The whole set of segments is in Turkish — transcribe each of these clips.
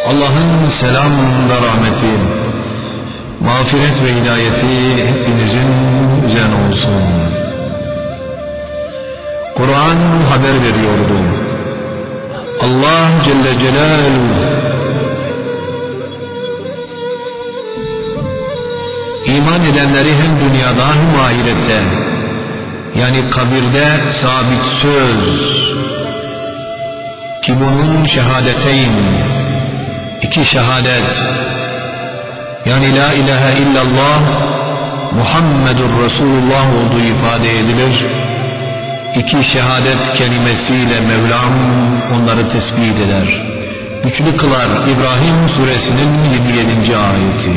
Allah'ın selam ve rahmeti, mağfiret ve hidayeti hepinizin üzerine olsun. Kur'an haber veriyordu. Allah Celle Celaluhu iman edenleri hem dünyada hem ahirette, yani kabirde sabit söz ki bunun şehadeteyn, iki şehadet, yani la ilahe illallah Muhammedur Resulullah olduğu ifade edilir. İki şehadet kelimesiyle Mevlam onları tespit eder, güçlü kılar. İbrahim suresinin 27. ayeti.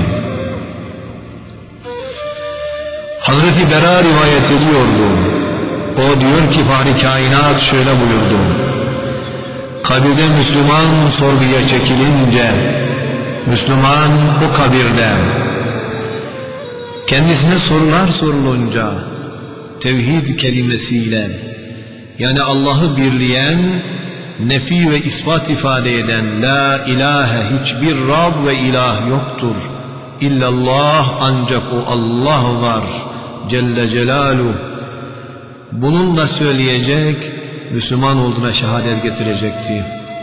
Hazreti Bera rivayet ediyordu. O diyor ki Fahri Kainat şöyle buyurdu: kabirde Müslüman sorguya çekilince, Müslüman o kabirde kendisine sorular sorulunca tevhid kelimesiyle, yani Allah'ı birleyen, nefi ve ispat ifade eden la ilahe, hiçbir Rab ve ilah yoktur illallah, ancak o Allah var Celle Celaluhu. Bununla söyleyecek, Müslüman olduğuna şehadet getirecekti.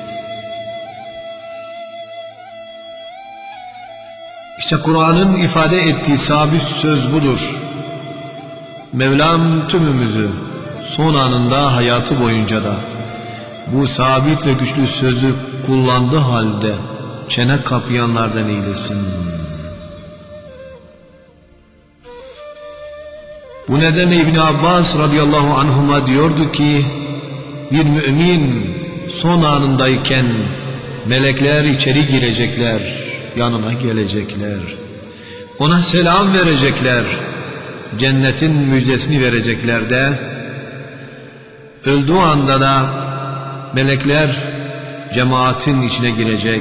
İşte Kur'an'ın ifade ettiği sabit söz budur. Mevlam tümümüzü son anında, hayatı boyunca da bu sabit ve güçlü sözü kullandığı halde çene kapayanlardan eylesin. Bu nedenle İbn Abbas radıyallahu anhuma diyordu ki, bir mümin son anındayken melekler içeri girecekler, yanına gelecekler, ona selam verecekler, cennetin müjdesini verecekler de, öldüğü anda da melekler cemaatin içine girecek.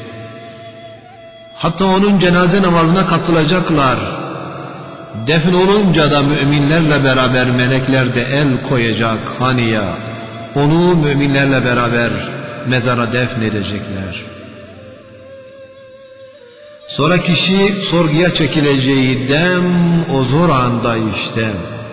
Hatta onun cenaze namazına katılacaklar. Defn olunca da müminlerle beraber melekler de el koyacak haniya. Onu müminlerle beraber mezara defnedecekler. Sonra kişi sorguya çekileceği dem o zor anda işte.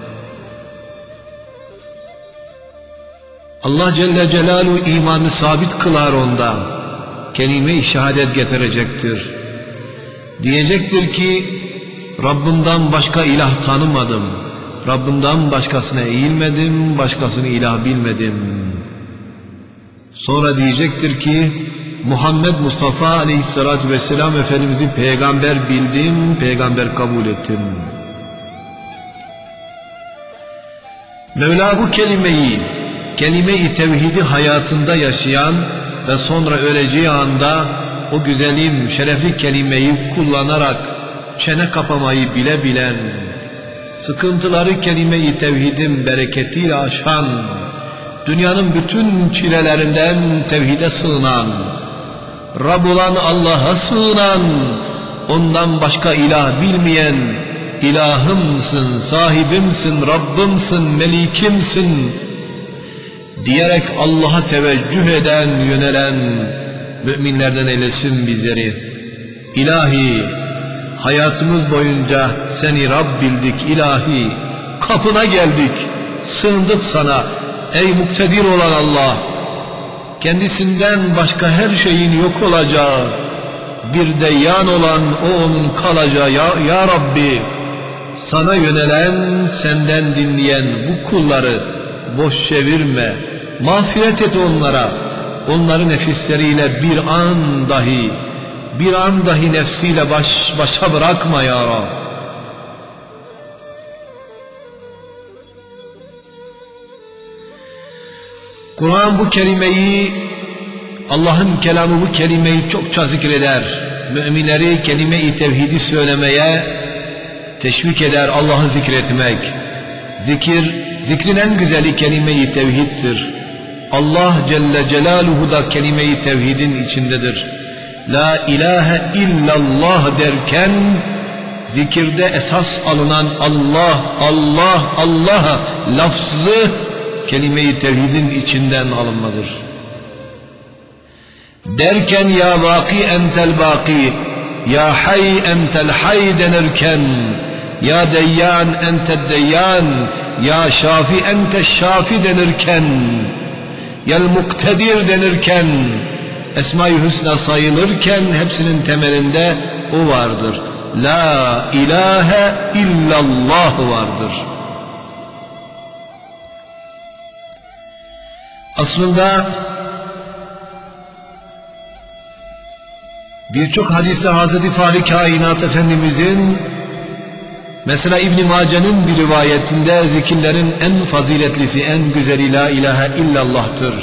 Allah Celle Celaluhu imanı sabit kılar onda. Kelime-i şehadet getirecektir. Diyecektir ki, Rabbimden başka ilah tanımadım, Rabbimden başkasına eğilmedim, başkasını ilah bilmedim. Sonra diyecektir ki, Muhammed Mustafa aleyhissalatü vesselam Efendimiz'i peygamber bildim, peygamber kabul ettim. Mevla bu kelimeyi, kelime-i tevhidi hayatında yaşayan ve sonra öleceği anda o güzelim, şerefli kelimeyi kullanarak çene kapamayı bile bilen, sıkıntıları kelime-i tevhidin bereketiyle aşan, dünyanın bütün çilelerinden tevhide sığınan, Rab olan Allah'a sığınan, ondan başka ilah bilmeyen, ilahımsın, sahibimsin, Rabbimsin, melikimsin diyerek Allah'a teveccüh eden, yönelen müminlerden eylesin bizleri. İlahi, hayatımız boyunca seni Rab bildik ilahi, kapına geldik, sığındık sana ey muktedir olan Allah. Kendisinden başka her şeyin yok olacağı, bir de yan olan O'nun kalacağı ya Rabbi, sana yönelen, senden dinleyen bu kulları boş çevirme, mağfiret et onlara, onları nefisleriyle bir an dahi nefsiyle baş başa bırakma ya Rab. Kur'an bu kelimeyi, Allah'ın kelamı bu kelimeyi çokça zikreder. Müminleri kelime-i tevhidi söylemeye teşvik eder. Allah'ı zikretmek. Zikrin en güzeli kelime-i tevhiddir. Allah Celle Celaluhu da kelime-i tevhidin içindedir. La ilahe illallah derken zikirde esas alınan Allah, Allah, Allah lafzı kelime-i tevhidin içinden alınmadır. Derken ya baki entel baki, ya hay entel hay denirken, ya deyyan entel deyyan, ya şafi entel şafi denirken, ya muktedir denirken, Esma-i Hüsna sayılırken hepsinin temelinde o vardır. La ilahe illallah vardır. Aslında birçok hadiste Hazreti Fahri Kainat Efendimizin, mesela İbn-i Mace'nin bir rivayetinde zikirlerin en faziletlisi, en güzeli La ilahe illallah'tır.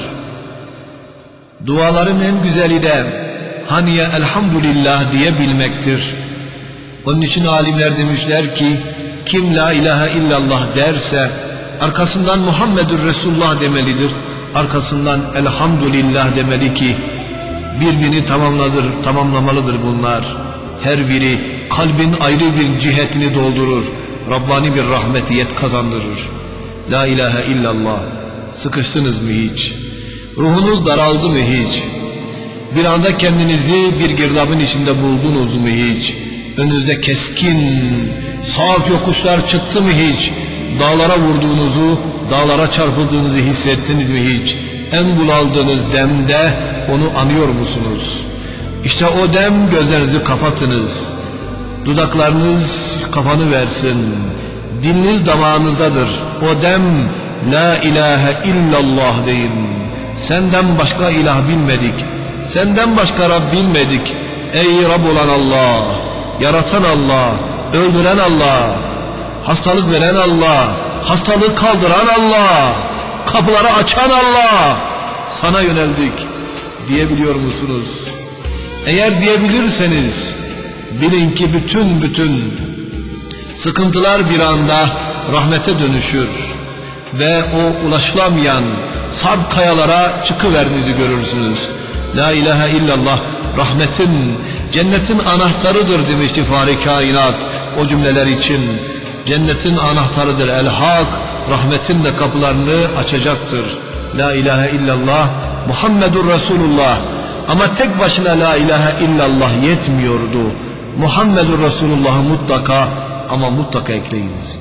Duaların en güzeli de haniye elhamdülillah diyebilmektir. Onun için alimler demişler ki, kim La ilahe illallah derse arkasından Muhammedur Resulullah demelidir, arkasından elhamdülillah demeli ki birbirini tamamlamalıdır bunlar. Her biri kalbin ayrı bir cihetini doldurur, Rabbani bir rahmetiyet kazandırır. La ilahe illallah. Sıkıştınız mı hiç? Ruhunuz daraldı mı hiç? Bir anda kendinizi bir girdabın içinde buldunuz mu hiç? Önünüzde keskin, sağ yokuşlar çıktı mı hiç? Dağlara vurduğunuzu, dağlara çarpıldığınızı hissettiniz mi hiç? En bunaldığınız demde onu anıyor musunuz? İşte o dem, gözlerinizi kapatınız. Dudaklarınız kafanı versin. Diliniz damağınızdadır. O dem La ilahe illallah deyin. Senden başka ilah bilmedik. Senden başka Rab bilmedik. Ey Rab olan Allah, yaratan Allah, öldüren Allah, hastalık veren Allah, hastalığı kaldıran Allah, kapıları açan Allah, sana yöneldik diyebiliyor musunuz? Eğer diyebilirseniz bilin ki bütün sıkıntılar bir anda rahmete dönüşür ve o ulaşılamayan sarp kayalara çıkıverdiğinizi görürsünüz. La ilahe illallah rahmetin, cennetin anahtarıdır demişti Fahri Kainat o cümleler için. Cennetin anahtarıdır el-hak, rahmetin de kapılarını açacaktır. La ilahe illallah Muhammedur Resulullah. Ama tek başına la ilahe illallah yetmiyordu. Muhammedur Resulullah'ı mutlaka ama mutlaka ekleyiniz.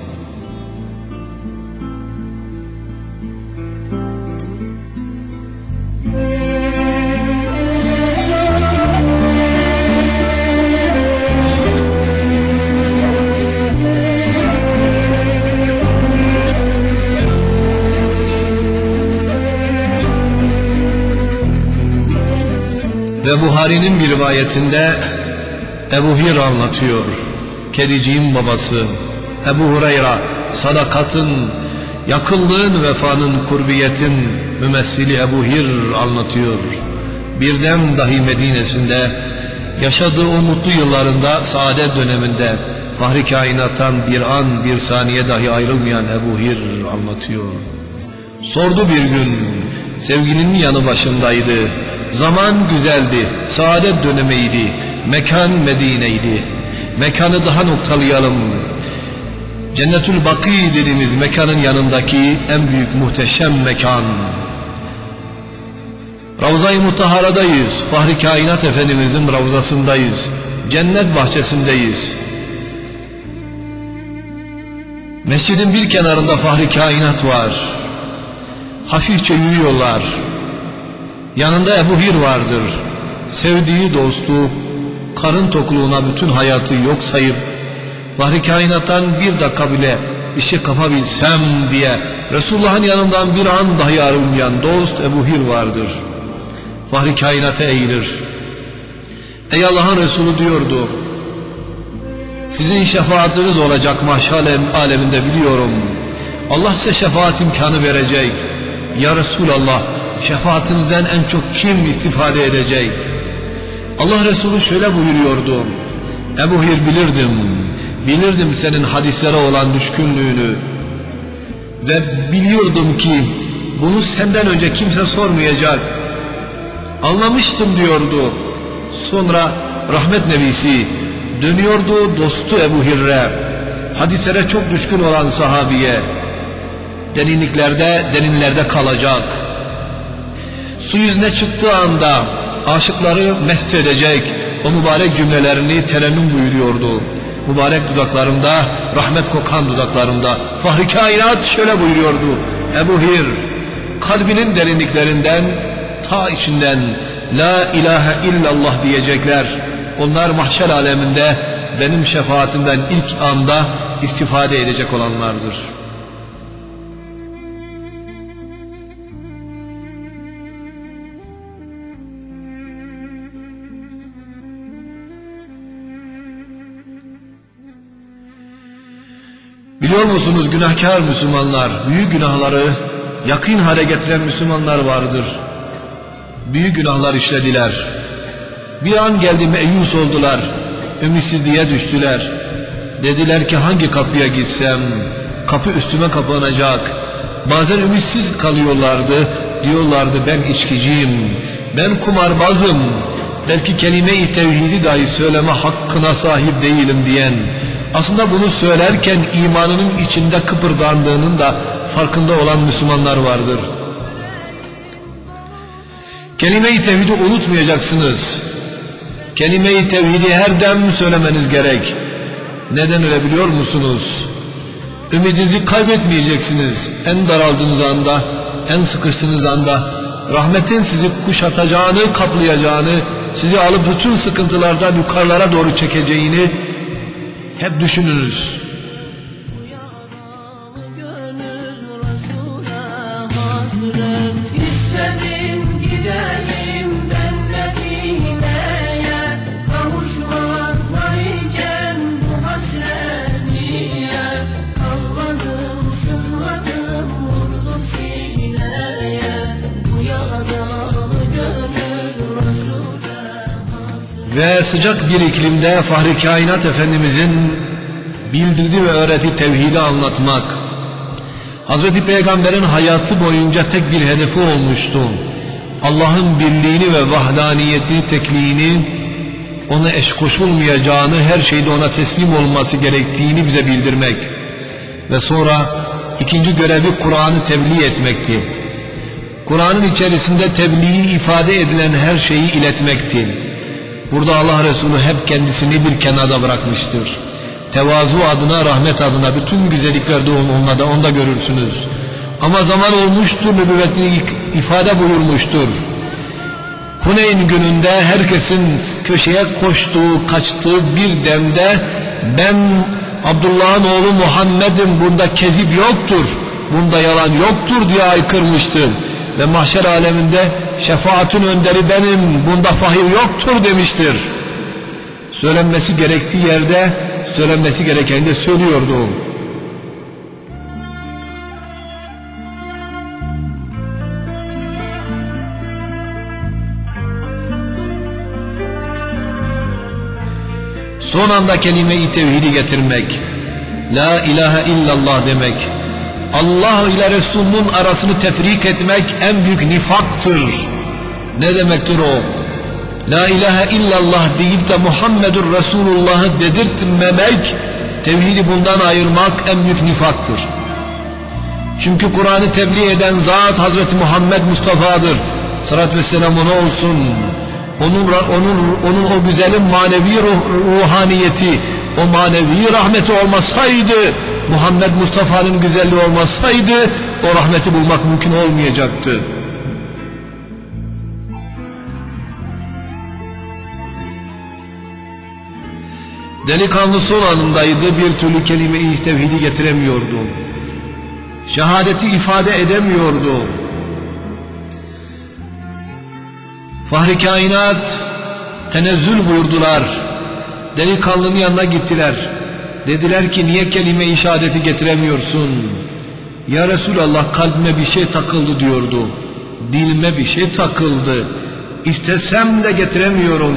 Ve Buhari'nin bir rivayetinde Ebu Hir anlatıyor. Kediciğin babası Ebu Hureyre, sadakatın, yakınlığın, vefanın, kurbiyetin mümessili Ebu Hir anlatıyor. Birden dahi Medine'sinde yaşadığı o mutlu yıllarında, saadet döneminde Fahri Kainat'tan bir an, bir saniye dahi ayrılmayan Ebu Hir anlatıyor. Sordu bir gün, sevgilinin yanı başındaydı. Zaman güzeldi, saadet dönemiydi, mekan Medine'ydi. Mekanı daha noktalayalım. Cennetül Baki dediğimiz mekanın yanındaki en büyük muhteşem mekan. Ravza-i Mutahhara'dayız, Fahri Kainat Efendimizin ravzasındayız, cennet bahçesindeyiz. Mescidin bir kenarında Fahri Kainat var. Hafifçe yürüyorlar. Yanında Ebu Hir vardır. Sevdiği dostu, karın tokluğuna bütün hayatı yok sayıp Fahri Kainat'tan bir dakika bile bir şey kapabilsem diye Resulullah'ın yanından bir an dahi ayrılmayan dost Ebu Hir vardır. Fahri Kainat'a eğilir. Ey Allah'ın Resulü diyordu, sizin şefaatiniz olacak mahşer aleminde biliyorum. Allah size şefaat imkanı verecek. Ya Resulallah, şefaatinizden en çok kim istifade edecek? Allah Resulü şöyle buyuruyordu. Ebu Hir, bilirdim senin hadislere olan düşkünlüğünü ve biliyordum ki bunu senden önce kimse sormayacak. Anlamıştım diyordu. Sonra rahmet nebisi dönüyordu dostu Ebu Hir'e, hadislere çok düşkün olan sahabiye. Derinlerde kalacak. Su yüzüne çıktığı anda aşıkları mest edecek o mübarek cümlelerini terennüm buyuruyordu. Mübarek dudaklarında, rahmet kokan dudaklarında Fahri Kainat şöyle buyuruyordu: Ebu Hir, kalbinin derinliklerinden, ta içinden La ilahe illallah diyecekler. Onlar mahşer aleminde benim şefaatimden ilk anda istifade edecek olanlardır. Biliyor musunuz, günahkar Müslümanlar, büyük günahları yakın hale getiren Müslümanlar vardır. Büyük günahlar işlediler. Bir an geldi meyus oldular, ümitsizliğe düştüler. Dediler ki hangi kapıya gitsem kapı üstüme kapanacak. Bazen ümitsiz kalıyorlardı, diyorlardı ben içkiciyim, ben kumarbazım, belki kelime-i tevhidi dahi söyleme hakkına sahip değilim diyen, aslında bunu söylerken imanının içinde kıpırdandığının da farkında olan Müslümanlar vardır. Kelime-i tevhidi unutmayacaksınız. Kelime-i tevhidi her dem söylemeniz gerek. Neden öyle biliyor musunuz? Ümidinizi kaybetmeyeceksiniz. En daraldığınız anda, en sıkıştığınız anda rahmetin sizi kuşatacağını, kaplayacağını, sizi alıp bütün sıkıntılardan yukarılara doğru çekeceğini hep düşününüz. Ve sıcak bir iklimde Fahri Kainat Efendimizin bildirdiği ve öğrettiği tevhidi anlatmak, Hazreti Peygamber'in hayatı boyunca tek bir hedefi olmuştu. Allah'ın birliğini ve vahdaniyetini, tekliğini, ona eş koşulmayacağını, her şeyde ona teslim olması gerektiğini bize bildirmek. Ve sonra ikinci görevi Kur'an'ı tebliğ etmekti. Kur'an'ın içerisinde tebliği ifade edilen her şeyi iletmekti. Burada Allah Resulü hep kendisini bir kenarda bırakmıştır. Tevazu adına, rahmet adına bütün güzelliklerde onda görürsünüz. Ama zaman olmuştur, nübüvvetini ifade buyurmuştur. Huneyn gününde herkesin köşeye koştuğu, kaçtığı bir demde ben Abdullah'ın oğlu Muhammed'im, bunda kezip yoktur, bunda yalan yoktur diye aykırmıştı. Ve mahşer aleminde şefaatin önderi benim, bunda fahir yoktur demiştir. Söylenmesi gerektiği yerde, söylenmesi gerekeni de söylüyordu. Son anda kelime-i tevhidi getirmek, La ilahe illallah demek, Allah ile Resulünün arasını tefrik etmek en büyük nifaktır. Ne demektir o? La ilahe illallah deyip de Muhammedur Resulullah'ı dedirtmemek, tevhidi bundan ayırmak en büyük nifaktır. Çünkü Kur'an'ı tebliğ eden zat Hazreti Muhammed Mustafa'dır. Salat ve selam ona olsun. Onun o güzelin manevi ruhaniyeti, o manevi rahmeti olmasaydı, Muhammed Mustafa'nın güzelliği olmasaydı o rahmeti bulmak mümkün olmayacaktı. Delikanlı son anındaydı, bir türlü kelime-i tevhidi getiremiyordu. Şehadeti ifade edemiyordu. Fahri Kainat tenezzül buyurdular. Delikanlının yanına gittiler. Dediler ki niye kelime-i şehadeti getiremiyorsun? Ya Resulallah, kalbime bir şey takıldı diyordu. Dilime bir şey takıldı. İstesem de getiremiyorum.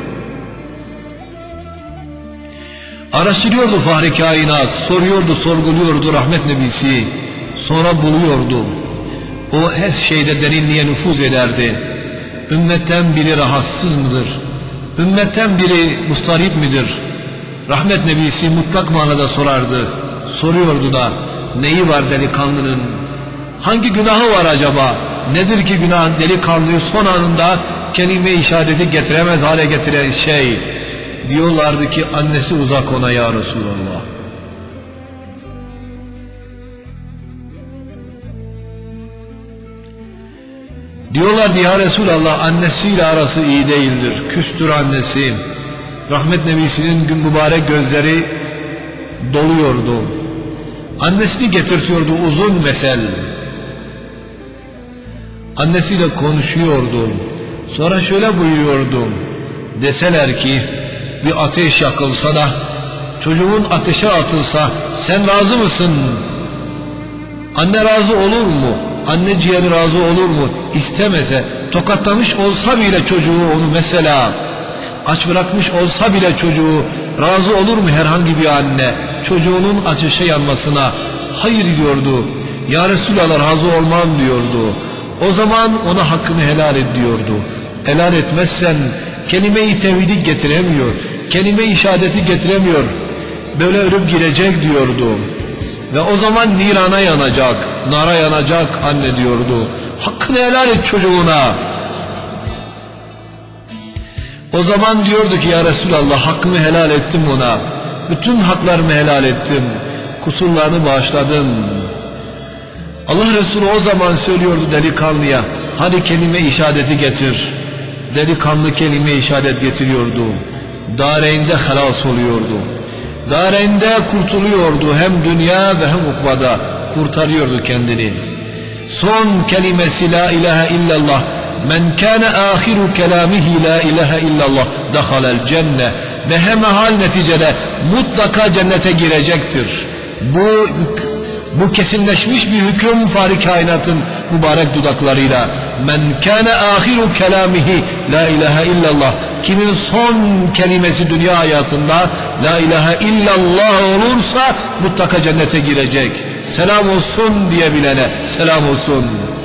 Araştırıyordu Fahri Kainat, soruyordu, sorguluyordu rahmet nebisi. Sonra buluyordu. O her şeyde derinliğe nüfuz ederdi. Ümmetten biri rahatsız mıdır? Ümmetten biri mustarip midir? Rahmet nebisi mutlak manada sorardı. Soruyordu da neyi var delikanlının? Hangi günahı var acaba? Nedir ki günah delikanlıyı son anında kelime-i şehadeti getiremez hale getiren şey. Diyorlardı ki annesi uzak ona ya Resulallah. Diyorlardı ya Resulallah, annesiyle arası iyi değildir, küstür annesi. Rahmet Nebisi'nin gün mübarek gözleri doluyordu. Annesini getirtiyordu uzun mesel. Annesiyle konuşuyordu. Sonra şöyle buyuruyordu: deseler ki bir ateş yakılsa da çocuğun ateşe atılsa sen razı mısın? Anne razı olur mu? Anne ciğeri razı olur mu? İstemese, tokatlamış olsa bile çocuğu onu, mesela aç bırakmış olsa bile çocuğu, razı olur mu herhangi bir anne çocuğunun ateşe yanmasına? Hayır diyordu. Ya Resulallah, razı olmam diyordu. O zaman ona hakkını helal et diyordu. Helal etmezsen kelime-i tevhidi getiremiyor, kelime-i şehadeti getiremiyor, böyle ölüp girecek diyordu. Ve o zaman nirana yanacak, nara yanacak anne diyordu. Hakkını helal et çocuğuna. O zaman diyordu ki ya Resulallah, hakkımı helal ettim ona. Bütün haklarımı helal ettim. Kusurlarını bağışladım. Allah Resulü o zaman söylüyordu delikanlıya, hadi kelime-i şehadeti getir. Delikanlı kelime-i şehadet getiriyordu. Dareyn'de halas oluyordu. Dareyn'de kurtuluyordu, hem dünya ve hem ukbada kurtarıyordu kendini. Son kelimesi la ilahe illallah. Men kâne âhiru kelâmihi la ilahe illallah dakhalel cenne. Ve hemehal neticede mutlaka cennete girecektir. Bu kesinleşmiş bir hüküm Fahri Kainat'ın mübarek dudaklarıyla. Men kâne âhiru kelâmihi la ilahe illallah. Kimin son kelimesi dünya hayatında la ilahe illallah olursa mutlaka cennete girecek. Selam olsun diyebilene selam olsun.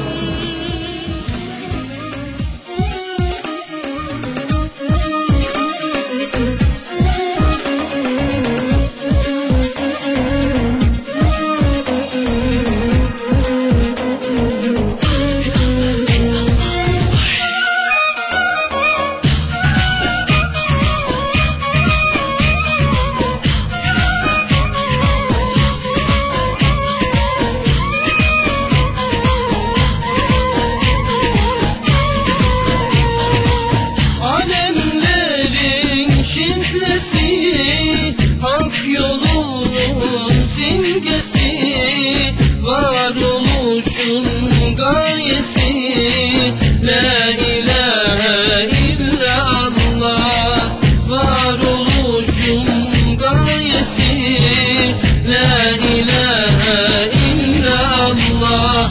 Hak yolunun simgesi, varoluşun gayesi, la ilahe illallah. Varoluşun gayesi, la ilahe illallah,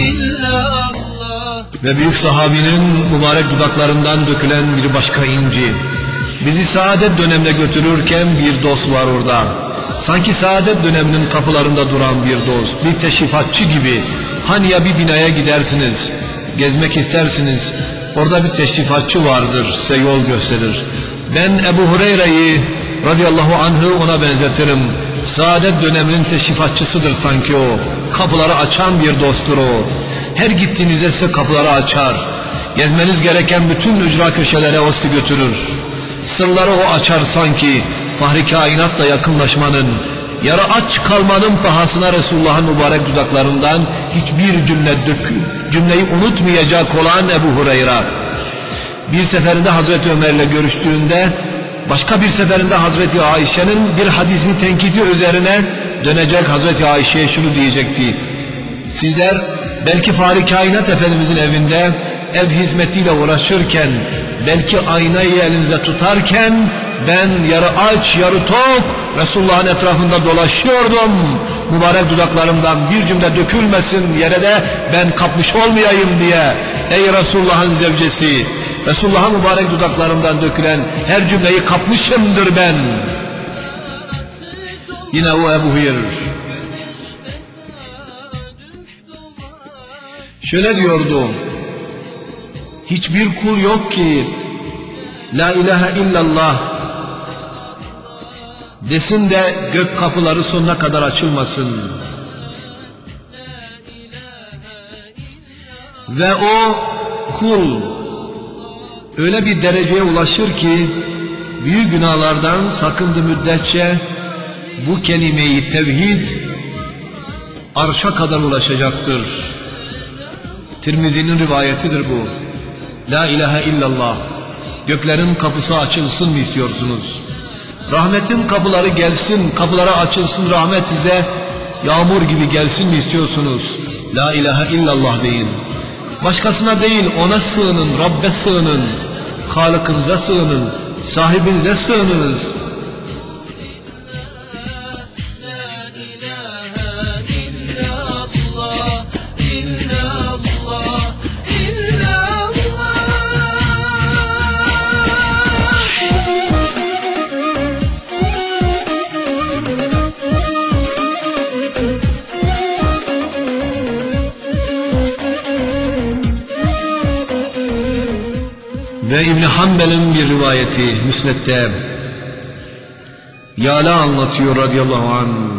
illallah. Ve büyük sahabinin mübarek dudaklarından dökülen bir başka inci. Bizi saadet dönemine götürürken bir dost var orada. Sanki saadet döneminin kapılarında duran bir dost, bir teşrifatçı gibi. Hani ya bir binaya gidersiniz, gezmek istersiniz, orada bir teşrifatçı vardır, size yol gösterir. Ben Ebu Hureyre'yi radıyallahu anh'ı ona benzetirim. Saadet döneminin teşrifatçısıdır sanki o. Kapıları açan bir dosttur o. Her gittiğinizde size kapıları açar. Gezmeniz gereken bütün ücra köşelere o sizi götürür. Sırları o açar sanki. Fahri kainatla yakınlaşmanın, yarı aç kalmanın pahasına Resulullah'ın mübarek dudaklarından hiçbir cümleyi unutmayacak olan Ebu Hureyre. Bir seferinde Hazreti Ömer'le görüştüğünde, başka bir seferinde Hazreti Ayşe'nin bir hadisini tenkidi üzerine dönecek, Hazreti Ayşe'ye şunu diyecekti: sizler belki Fahri Kainat Efendimizin evinde ev hizmetiyle uğraşırken, belki aynayı elinize tutarken ben yarı aç yarı tok Resulullah'ın etrafında dolaşıyordum. Mübarek dudaklarımdan bir cümle dökülmesin yere de ben kapmış olmayayım diye. Ey Resulullah'ın zevcesi, Resulullah'ın mübarek dudaklarından dökülen her cümleyi kapmışımdır ben. Yine o Ebu Hureyre şöyle diyordu: hiçbir kul yok ki la ilahe illallah desin de gök kapıları sonuna kadar açılmasın. Ve o kul öyle bir dereceye ulaşır ki büyük günahlardan sakındığı müddetçe bu kelime-i tevhid arşa kadar ulaşacaktır. Tirmizi'nin rivayetidir bu. La ilahe illallah. Göklerin kapısı açılsın mı istiyorsunuz? Rahmetin kapıları gelsin, kapıları açılsın, rahmet size yağmur gibi gelsin mi istiyorsunuz? La ilahe illallah deyin. Başkasına değil, ona sığının, Rabbe sığının, Halık'ınıza sığının, sahibinize sığınınız. Ve İbn Hanbel'in bir rivayeti Müsned'de Yala anlatıyor radıyallahu anh.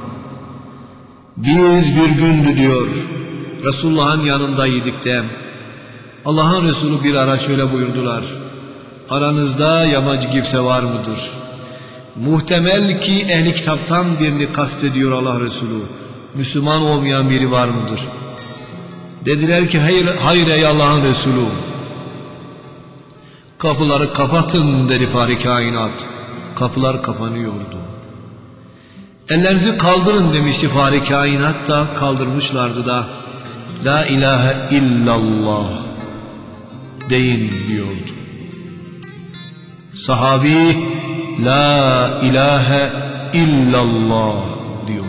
Biz bir gündü diyor Resulullah'ın yanındaydık de Allah'ın Resulü bir ara şöyle buyurdular: aranızda yabancı kimse var mıdır? Muhtemel ki ehli kitaptan birini kastediyor Allah Resulü. Müslüman olmayan biri var mıdır? Dediler ki hayır ey Allah'ın Resulü. Kapıları kapatın dedi Fahri Kainat. Kapılar kapanıyordu. Ellerinizi kaldırın demişti Fahri Kainat da kaldırmışlardı da La ilahe illallah deyin diyordu. Sahabi La ilahe illallah diyordu.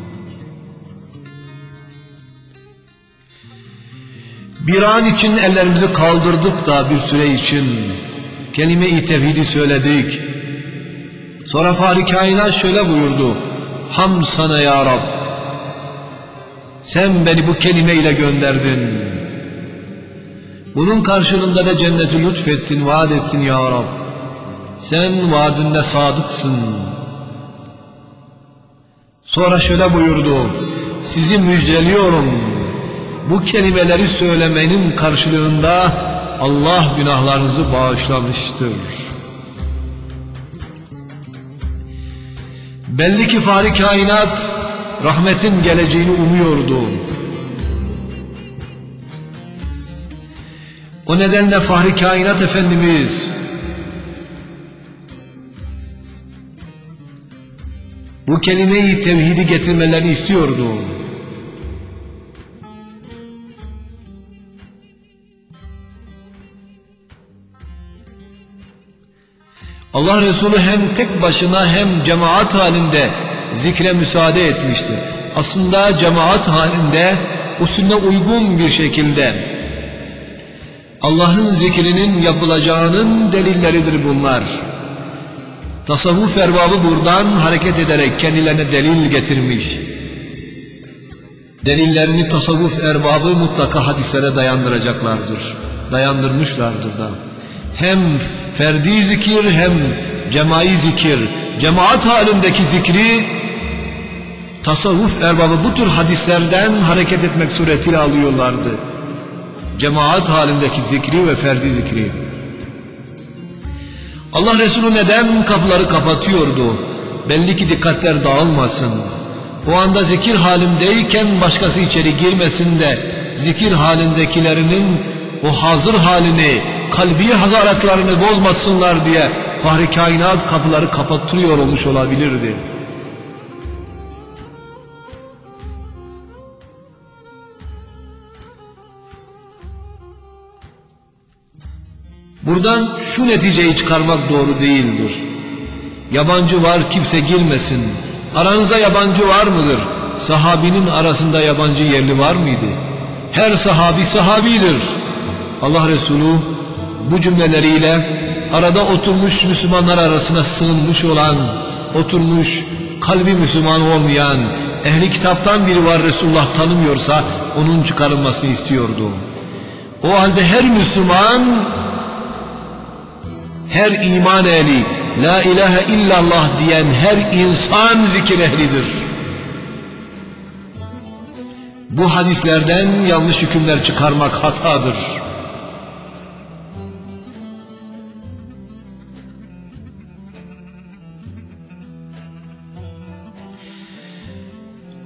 Bir an için ellerimizi kaldırdık da bir süre için kelime-i tevhidi söyledik. Sonra Fahri Kainat şöyle buyurdu: Hamd sana ya Rab, sen beni bu kelime ile gönderdin. Bunun karşılığında da cenneti lütfettin, vaat ettin ya Rab. Sen vaadinde sadıksın. Sonra şöyle buyurdu: sizi müjdeliyorum. Bu kelimeleri söylemenin karşılığında Allah günahlarınızı bağışlamıştır. Belli ki Fahri Kainat rahmetin geleceğini umuyordu. O nedenle Fahri Kainat Efendimiz bu kelime-i tevhidi getirmelerini istiyordu. Allah Resulü hem tek başına hem cemaat halinde zikre müsaade etmiştir. Aslında cemaat halinde usulüne uygun bir şekilde Allah'ın zikrinin yapılacağının delilleridir bunlar. Tasavvuf erbabı buradan hareket ederek kendilerine delil getirmiş. Delillerini tasavvuf erbabı mutlaka hadislere dayandıracaklardır. Dayandırmışlardır da. Hem ferdi zikir hem cemai zikir, cemaat halindeki zikri tasavvuf erbabı bu tür hadislerden hareket etmek suretiyle alıyorlardı. Cemaat halindeki zikri ve ferdi zikri. Allah Resulü neden kapıları kapatıyordu? Belli ki dikkatler dağılmasın. O anda zikir halindeyken başkası içeri girmesin de zikir halindekilerinin o hazır halini, kalbi hazaratlarını bozmasınlar diye Fahri Kainat kapıları kapattırıyor olmuş olabilirdi. Buradan şu neticeyi çıkarmak doğru değildir. Yabancı var, kimse girmesin. Aranızda yabancı var mıdır? Sahabinin arasında yabancı yerli var mıydı? Her sahabi sahabidir. Allah Resulü bu cümleleriyle arada oturmuş Müslümanlar arasına sığınmış olan, oturmuş kalbi Müslüman olmayan, ehli kitaptan biri var Resulullah tanımıyorsa onun çıkarılmasını istiyordu. O halde her Müslüman, her iman ehli, la ilahe illallah diyen her insan zikir ehlidir. Bu hadislerden yanlış hükümler çıkarmak hatadır.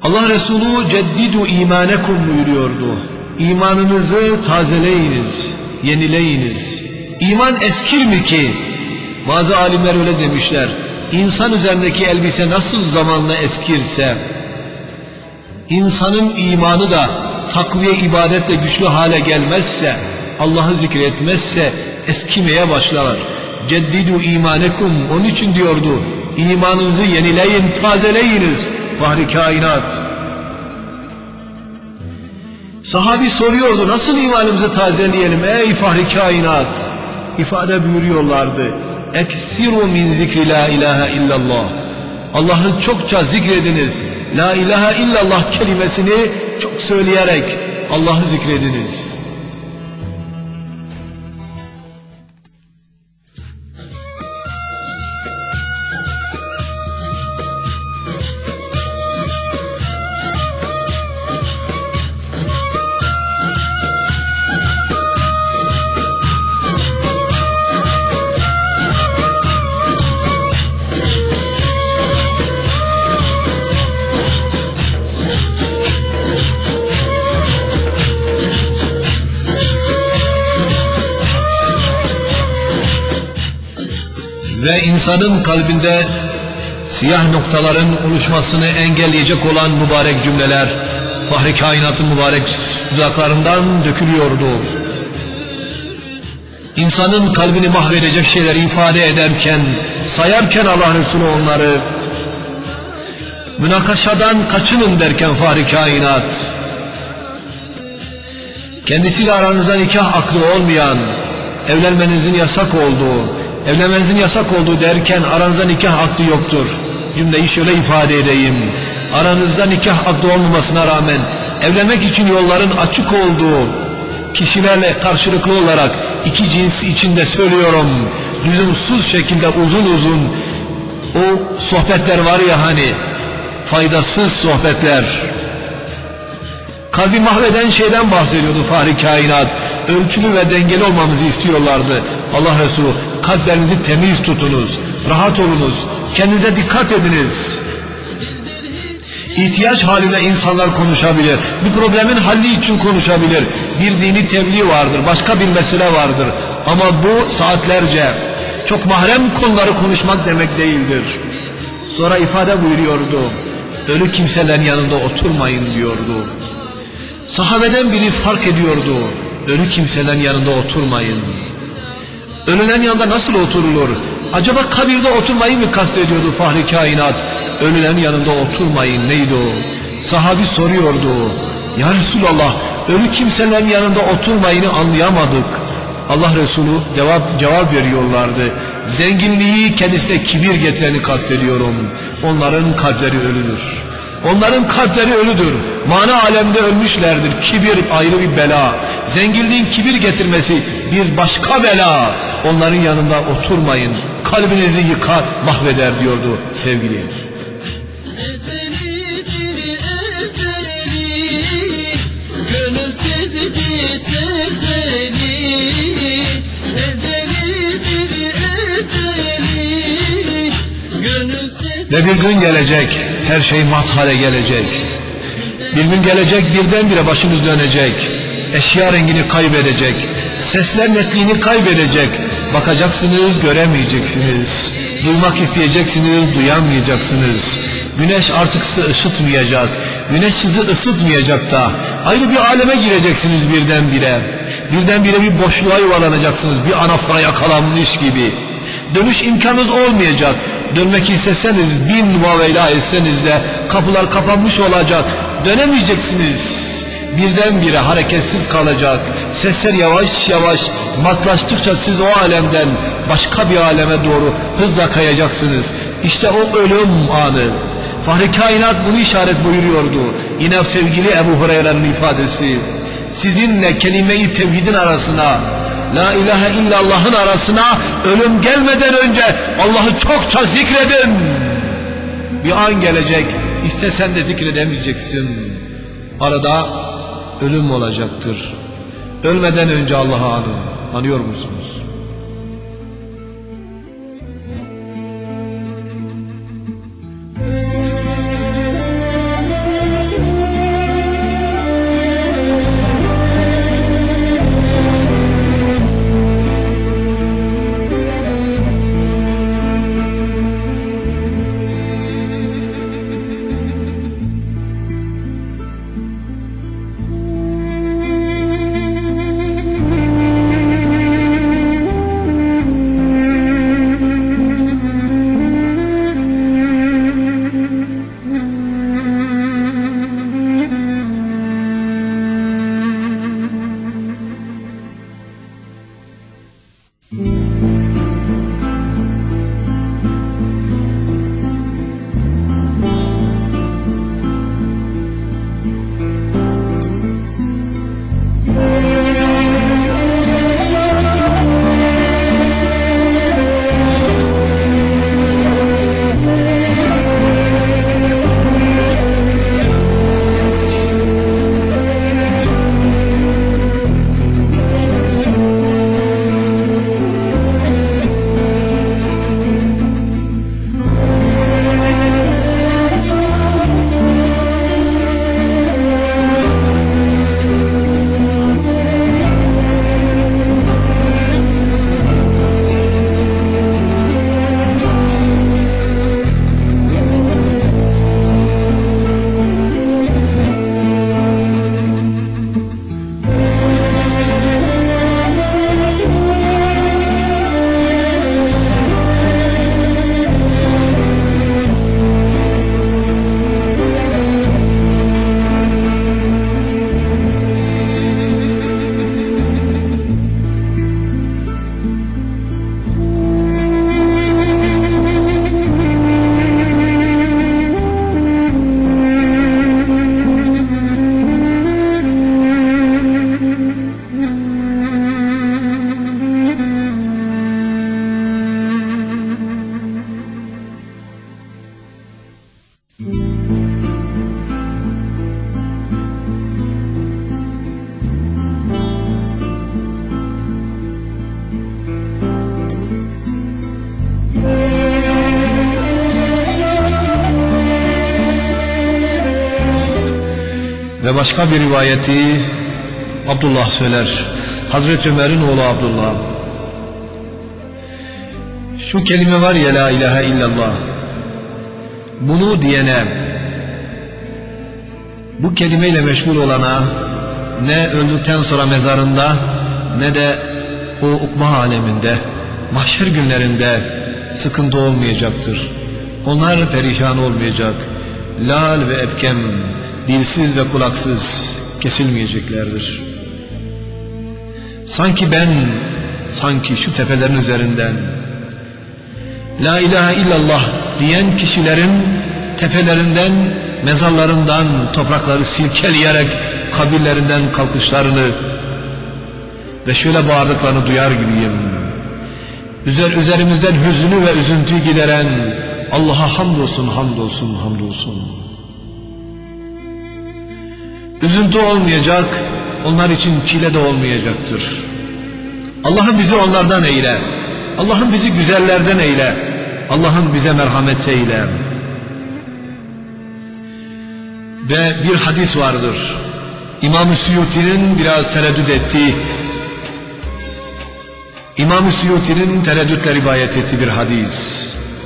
Allah Resulü ceddidu imanekum buyuruyordu. İmanınızı tazeleyiniz, yenileyiniz. İman eskir mi ki? Bazı alimler öyle demişler. İnsan üzerindeki elbise nasıl zamanla eskirse, insanın imanı da takviye ibadetle güçlü hale gelmezse, Allah'ı zikretmezse eskimeye başlar. Ceddidu imanekum, onun için diyordu, imanınızı yenileyin, tazeleyiniz. Fahri kainat. Sahabi soruyordu, nasıl imanımızı tazeleyelim ey fahri kainat? İfade buyuruyorlardı, eksiru min zikri la ilahe illallah. Allah'ı çokça zikrediniz. La ilahe illallah kelimesini çok söyleyerek Allah'ı zikrediniz. Ve insanın kalbinde siyah noktaların oluşmasını engelleyecek olan mübarek cümleler Fahri Kainat'ın mübarek dudaklarından dökülüyordu. İnsanın kalbini mahvedecek şeyler ifade ederken, sayarken Allah Resulü onları, münakaşadan kaçının derken Fahri Kainat, kendisiyle aranızda nikah aklı olmayan, evlenmenizin yasak olduğu derken aranızda nikah akdi yoktur. Cümleyi şöyle ifade edeyim. Aranızda nikah akdi olmamasına rağmen evlenmek için yolların açık olduğu kişilerle karşılıklı olarak iki cins içinde söylüyorum, lüzumsuz şekilde uzun uzun o sohbetler var ya hani, faydasız sohbetler, kalbi mahveden şeyden bahsediyordu Fahri Kainat. Ölçülü ve dengeli olmamızı istiyorlardı. Allah Resulü, kalplerinizi temiz tutunuz, rahat olunuz, kendinize dikkat ediniz. İhtiyaç halinde insanlar konuşabilir, bir problemin halli için konuşabilir, bir dini tebliğ vardır, başka bir mesele vardır. Ama bu saatlerce çok mahrem konuları konuşmak demek değildir. Sonra ifade buyuruyordu, ölü kimselerin yanında oturmayın diyordu. Sahabeden biri fark ediyordu, ölü kimselerin yanında oturmayın. Ölülerin yanında nasıl oturulur? Acaba kabirde oturmayı mı kastediyordu Fahri Kainat? Ölülerin yanında oturmayın neydi o? Sahabi soruyordu, ya Resulallah, ölü kimselerin yanında oturmayını anlayamadık. Allah Resulü cevap veriyorlardı, zenginliği kendisine kibir getireni kastediyorum. Onların kalpleri ölüdür. Onların kalpleri ölüdür. Mana alemde ölmüşlerdir. Kibir ayrı bir bela. Zenginliğin kibir getirmesi bir başka bela. Onların yanında oturmayın. Kalbinizi yıkar, mahveder diyordu sevgili. Ezelidir ezeli, gönülsüzdür sezeli. Ezelidir ezeli, gönülsüz. Ve bir gün gelecek, her şey mat hale gelecek. Bir gün gelecek, birdenbire başınız dönecek. Eşya rengini kaybedecek. Sesler netliğini kaybedecek. Bakacaksınız, göremeyeceksiniz. Duymak isteyeceksiniz, duyamayacaksınız. Güneş artık sizi ısıtmayacak. Güneş sizi ısıtmayacak da. Ayrı bir aleme gireceksiniz birdenbire. Birdenbire bir boşluğa yuvarlanacaksınız. Bir anafora yakalanmış gibi. Dönüş imkanınız olmayacak. Dönmek isteseniz, bin vaveyla etseniz de kapılar kapanmış olacak. Dönemeyeceksiniz. Birdenbire hareketsiz kalacak. Sesler yavaş yavaş matlaştıkça siz o alemden başka bir aleme doğru hızla kayacaksınız. İşte o ölüm anı. Fahri Kainat bunu işaret buyuruyordu. Yine sevgili Ebu Hureyre'nin ifadesi. Sizinle kelime-i tevhidin arasına, La ilahe illallah'ın arasına ölüm gelmeden önce Allah'ı çokça zikredin. Bir an gelecek, istesen de zikredemeyeceksin. Arada ölüm olacaktır. Ölmeden önce Allah'ı anın. Anıyor musunuz? Ve başka bir rivayeti Abdullah söyler. Hazreti Ömer'in oğlu Abdullah. Şu kelime var ya, la ilahe illallah. Bunu diyene, bu kelimeyle meşgul olana ne öldükten sonra mezarında ne de o ukba aleminde, mahşer günlerinde sıkıntı olmayacaktır. Onlar perişan olmayacak. Lal ve epkem, dilsiz ve kulaksız kesilmeyeceklerdir. Sanki şu tepelerin üzerinden la ilahe illallah diyen kişilerin tepelerinden, mezarlarından toprakları silkeleyerek kabirlerinden kalkışlarını ve şöyle bağırdıklarını duyar gibiyim. Üzerimizden hüznü ve üzüntüyü gideren Allah'a hamdolsun, hamdolsun, hamdolsun. Üzüntü olmayacak, onlar için çile de olmayacaktır. Allah'ım bizi onlardan eyle. Allah'ım bizi güzellerden eyle. Allah'ım bize merhamet eyle. Ve bir hadis vardır. İmam-ı Suyuti'nin biraz tereddüt ettiği, İmam-ı Suyuti'nin tereddütle rivayet ettiği bir hadis.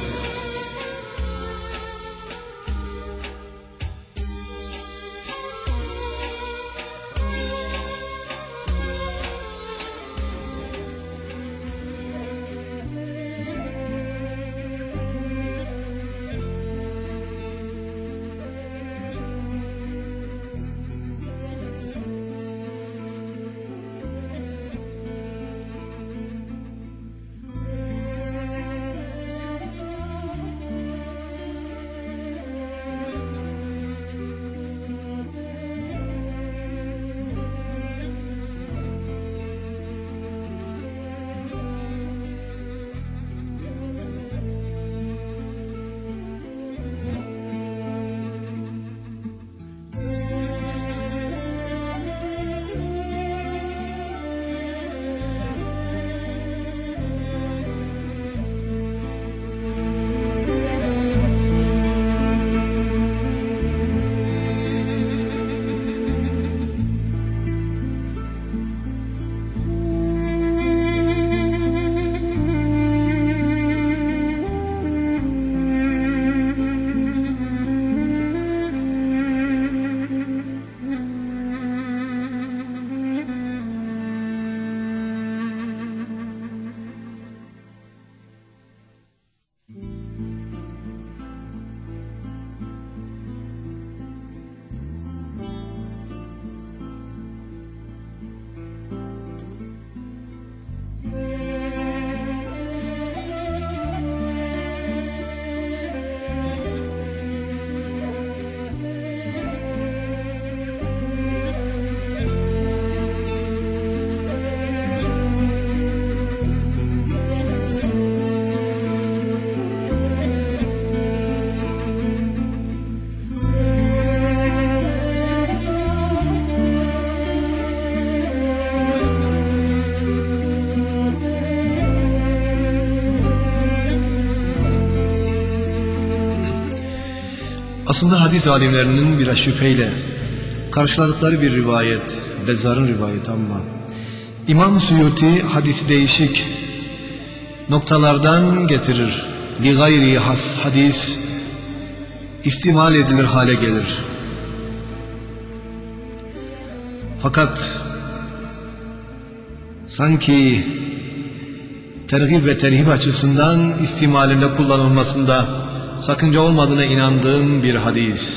Aslında hadis alimlerinin biraz şüpheyle karşıladıkları bir rivayet, Bezzar'ın rivayeti ama İmam Suyuti hadisi değişik noktalardan getirir. Li gayri has hadis istimal edilir hale gelir. Fakat sanki tergib ve terhib açısından istimalinde kullanılmasında sakınca olmadığına inandığım bir hadis.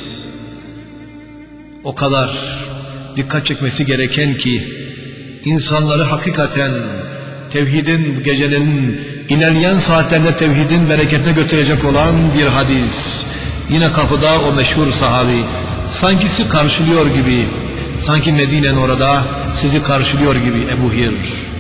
O kadar dikkat çekmesi gereken ki insanları hakikaten tevhidin, bu gecenin ilerleyen saatlerinde tevhidin bereketine götürecek olan bir hadis. Yine kapıda o meşhur sahabi sanki sizi karşılıyor gibi, sanki Medine'nin orada sizi karşılıyor gibi Ebu Hir.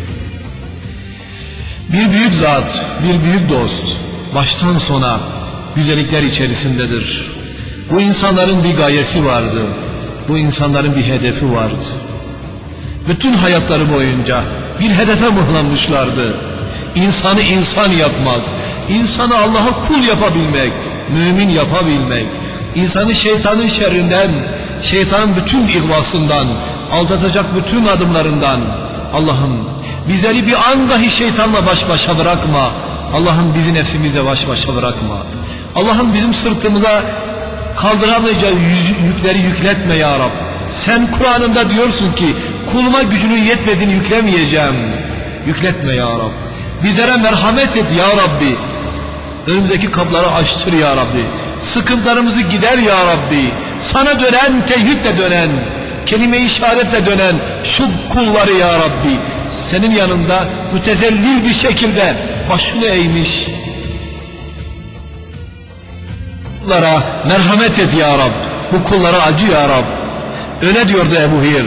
Bir büyük zat, bir büyük dost baştan sona güzellikler içerisindedir. Bu insanların bir gayesi vardı. Bu insanların bir hedefi vardı. Bütün hayatları boyunca bir hedefe mıhlanmışlardı. İnsanı insan yapmak, insanı Allah'a kul yapabilmek, mümin yapabilmek, insanı şeytanın şerrinden, şeytanın bütün ihvasından, aldatacak bütün adımlarından. Allah'ım bizleri bir an dahi şeytanla baş başa bırakma. Allah'ım bizi nefsimizle baş başa bırakma. Allah'ım bizim sırtımıza kaldıramayacağı yükleri yükletme ya Rab. Sen Kur'an'ında diyorsun ki kuluma gücünün yetmediğini yüklemeyeceğim. Yükletme ya Rab. Bizlere merhamet et ya Rabbi. Önümüzdeki kapıları açtır ya Rabbi. Sıkıntılarımızı gider ya Rabbi. Sana dönen, tevhidle dönen, kelime-i işaretle dönen şu kulları ya Rabbi. Senin yanında mütezellil bir şekilde başını eğmiş kullara merhamet et ya Rab. Bu kullara acı ya Rab. Öyle diyordu Ebu Hir.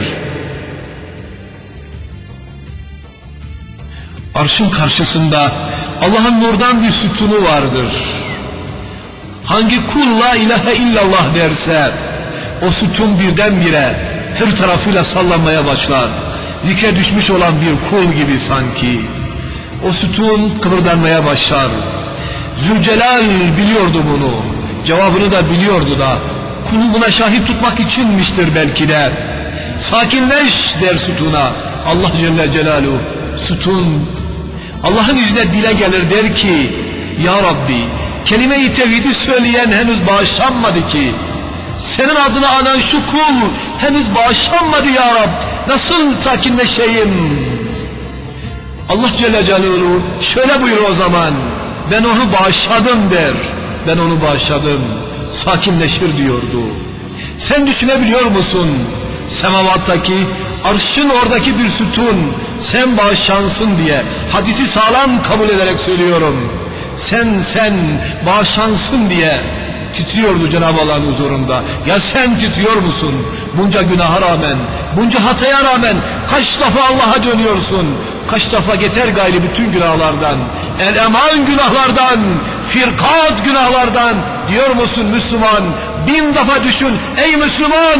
Arşın karşısında Allah'ın nurdan bir sütunu vardır. Hangi kul la ilahe illallah derse o sütun birdenbire her tarafıyla sallanmaya başlar. Zikre düşmüş olan bir kul gibi sanki. O sütun kıpırdanmaya başlar. Zülcelal biliyordu bunu. Cevabını da biliyordu da kulu buna şahit tutmak içinmiştir belki de. Sakinleş der sütuna. Allah Celle Celaluhu sütun Allah'ın izniyle dile gelir, der ki ya Rabbi kelime-i tevhidi söyleyen henüz bağışlanmadı ki. Senin adını anan şu kul henüz bağışlanmadı ya Rab. Nasıl sakinleşeyim? Allah Celle Celaluhu şöyle buyur o zaman. Ben onu bağışladım der. Ben onu bağışladım. Sakinleşir diyordu. Sen düşünebiliyor musun? Semavattaki, arşın oradaki bir sütun sen bağışlansın diye hadisi sağlam kabul ederek söylüyorum. Sen bağışlansın diye titriyordu Cenab-ı Allah'ın huzurunda. Ya sen titriyor musun? Bunca günaha rağmen, bunca hataya rağmen kaç defa Allah'a dönüyorsun? Kaç defa yeter gayri bütün günahlardan, el-eman günahlardan, firkat günahlardan diyor musun Müslüman? 1000 defa düşün ey Müslüman!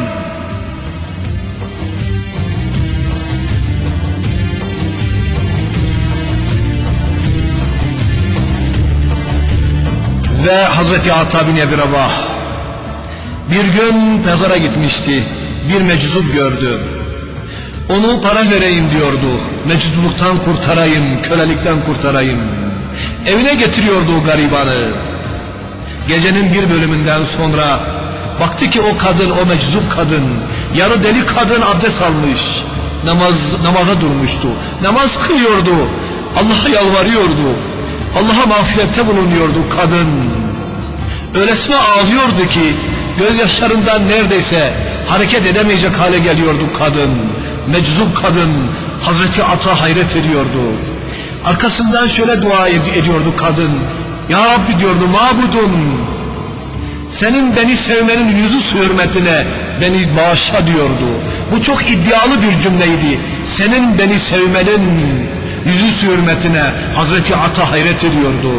Ve Hazreti Ata bin Ebi Rabah bir gün pazara gitmişti. Bir meczup gördü. Onu para vereyim diyordu. Meczupluktan kurtarayım, kölelikten kurtarayım. Evine getiriyordu o garibanı. Gecenin bir bölümünden sonra baktı ki o kadın, o meczup kadın, yarı deli kadın abdest almış. Namaza durmuştu. Namaz kılıyordu. Allah'a yalvarıyordu. Allah'a mağfirette bulunuyordu kadın. Öylesine ağlıyordu ki gözyaşlarından neredeyse hareket edemeyecek hale geliyordu kadın. Meczup kadın Hazreti Ata hayret ediyordu. Arkasından şöyle dua ediyordu kadın. Ya Rabbi diyordu, mabudum, senin beni sevmenin yüzü hürmetine beni bağışla diyordu. Bu çok iddialı bir cümleydi. Senin beni sevmenin yüzü hürmetine Hazreti Ata hayret ediyordu.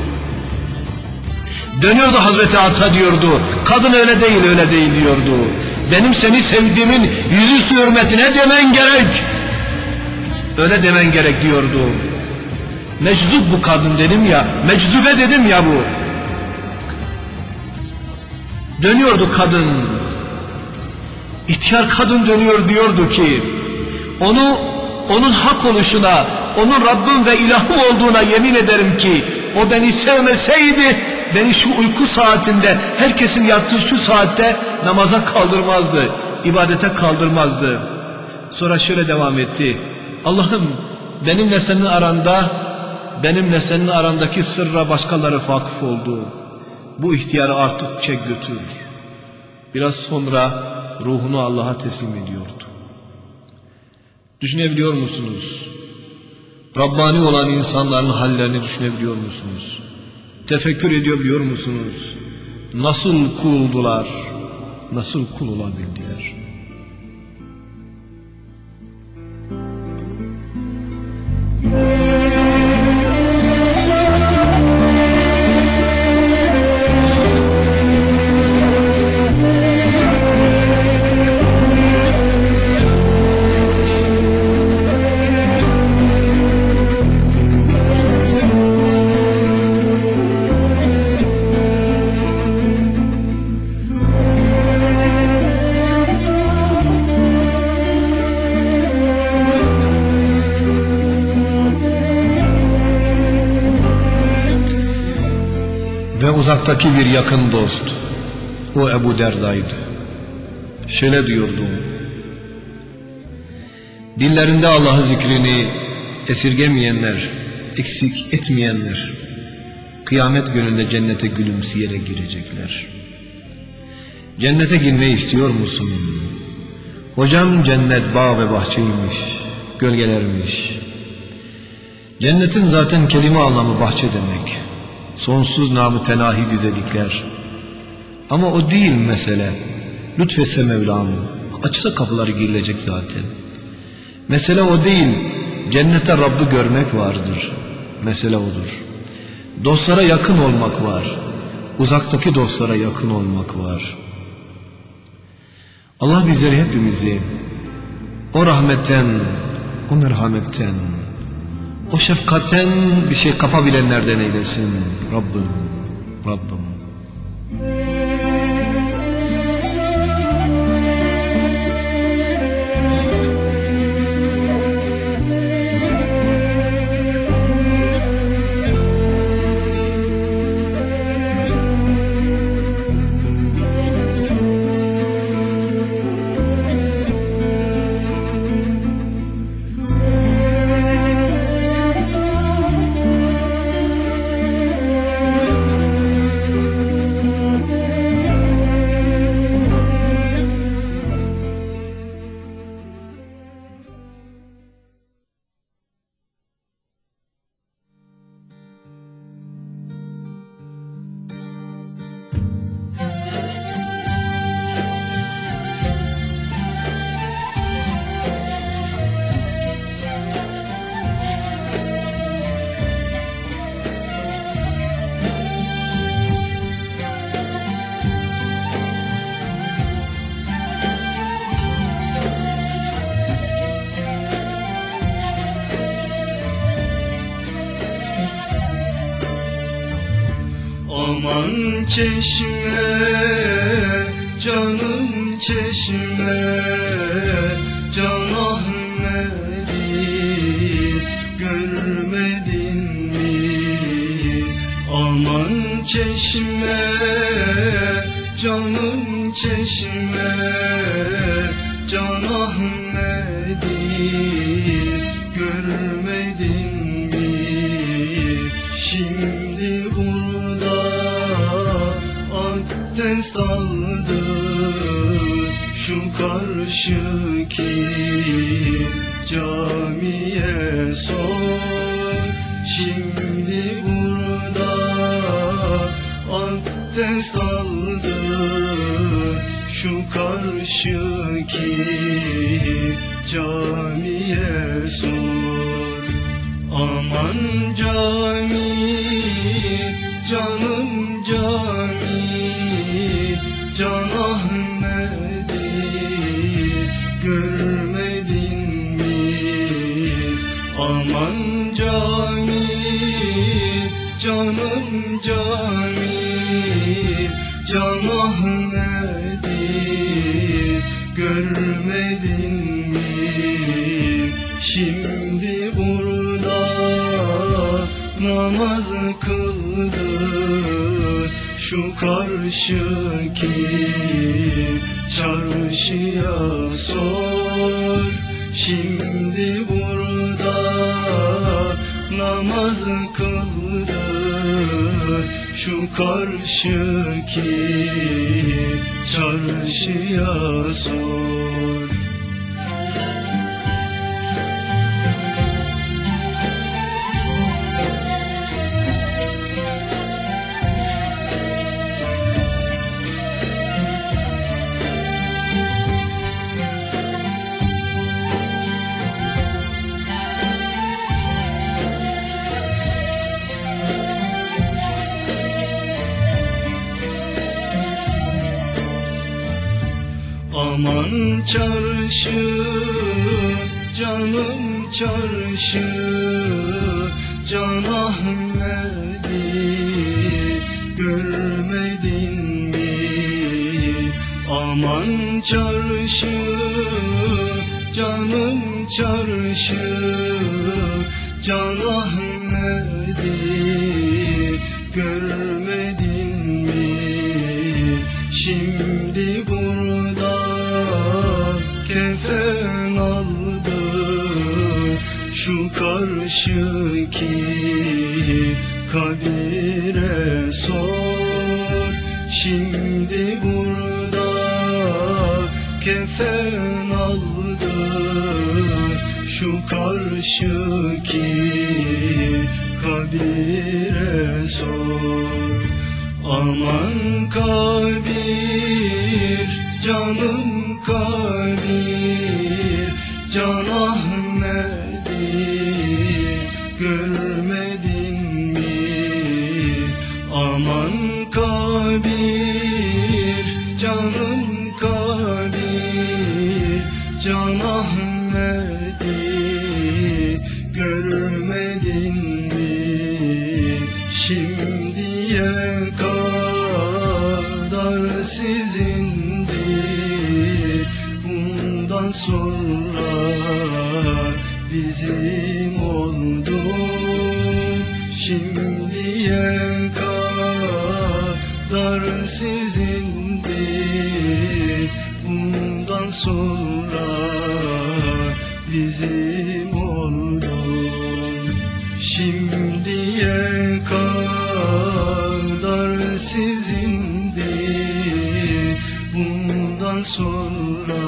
Dönüyordu Hazreti Ata diyordu. Kadın öyle değil, öyle değil diyordu. Benim seni sevdiğimin yüzü hürmetine demen gerek. Öyle demen gerek diyordu. Meczup bu kadın dedim ya, meczube dedim ya bu. Dönüyordu kadın. İhtiyar kadın dönüyor diyordu ki onun hak oluşuna, onun Rabbim ve ilahım olduğuna yemin ederim ki o beni sevmeseydi beni şu uyku saatinde, herkesin yattığı şu saatte namaza kaldırmazdı, ibadete kaldırmazdı. Sonra şöyle devam etti. Allah'ım benimle senin arandaki sırra başkaları vakıf oldu. Bu ihtiyarı artık çek götür. Biraz sonra ruhunu Allah'a teslim ediyordu. Düşünebiliyor musunuz? Rabbani olan insanların hallerini düşünebiliyor musunuz? Tefekkür edebiliyor musunuz? Nasıl kuldular? Nasıl kul olabildiler? ve uzaktaki bir yakın dost. O Ebu Derda'ydı. Şöyle diyordu: dillerinde Allah'ın zikrini esirgemeyenler, eksik etmeyenler, kıyamet gününde cennete gülümseyerek girecekler. Cennete girmeyi istiyor musun? Hocam, cennet bağ ve bahçeymiş, gölgelermiş. Cennetin zaten kelime anlamı bahçe demek. Sonsuz namı tenahi güzellikler. Ama o değil mesele. Lütfetse Mevlam, açsa kapıları girilecek zaten. Mesele o değil. Cennete Rabb'i görmek vardır. Mesele odur. Dostlara yakın olmak var. Uzaktaki dostlara yakın olmak var. Allah bizleri hepimizi o rahmetten, o merhametten, o şefkatten bir şey kapabilenlerden eylesin. Rabbim, Rabbim. Aman çeşme, canım çeşme, Can Ahmet'i görmedin mi? Aman çeşme, canım çeşme, Can Ahmet'i görmedin mi? Şimdi burada Akdeniz daldı, şu karşıki camiye sor. Şimdi burada Akdeniz daldı, şu karşıki camiye sor. Aman cami, canım cami, Can Ahmet'i görmedin mi? Aman cami, canım cami, Can Ahmet'i görmedin mi? Şimdi burada namaz kıldı, şu karşıki çarşıya sor. Şimdi burada namaz kıldı, şu karşıki çarşıya sor. Aman çarşı, canım çarşı, Can Ahmet'i görmedin mi? Aman çarşı, canım çarşı, Can Ahmet'i görmedin çarşı ki kabire sor. Şimdi burada kefen aldı şu karşı ki kabire sor. Aman kabir, canım kabir, Can Ahmet'i görmedin mi? Aman kabir, canım kabir, Can Ahmet'i görmedin mi? Şimdiye kadar sizindir, bundan sonra bizim oldu. Şimdiye kadar sizindir, bundan sonra bizim oldu. Şimdiye kadar sizindir, bundan sonra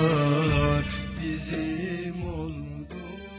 bizim oldu.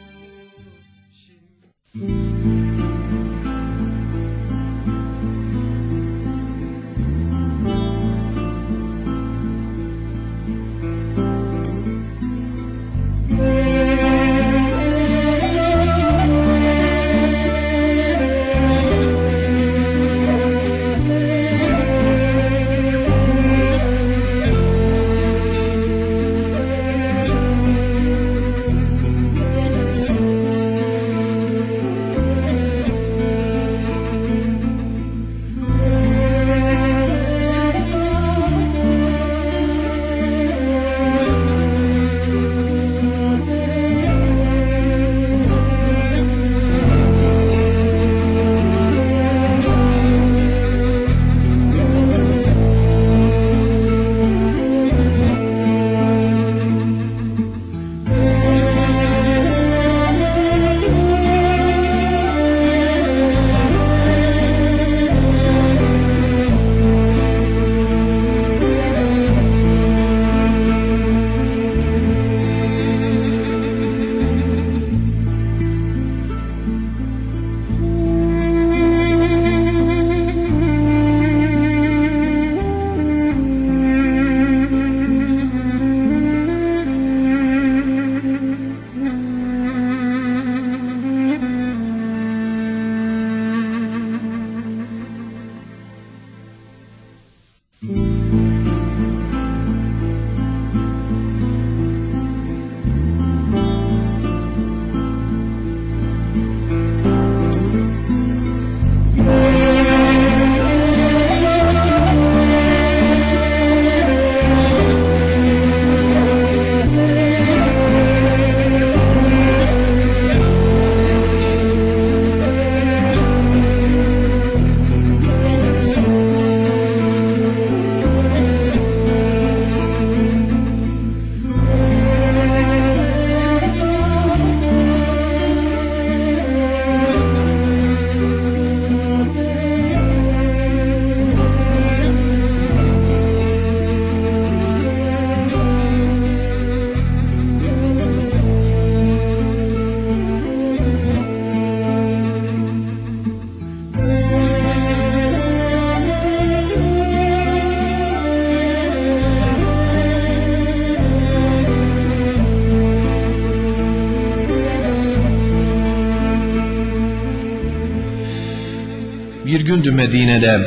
Bir gündü Medine'de,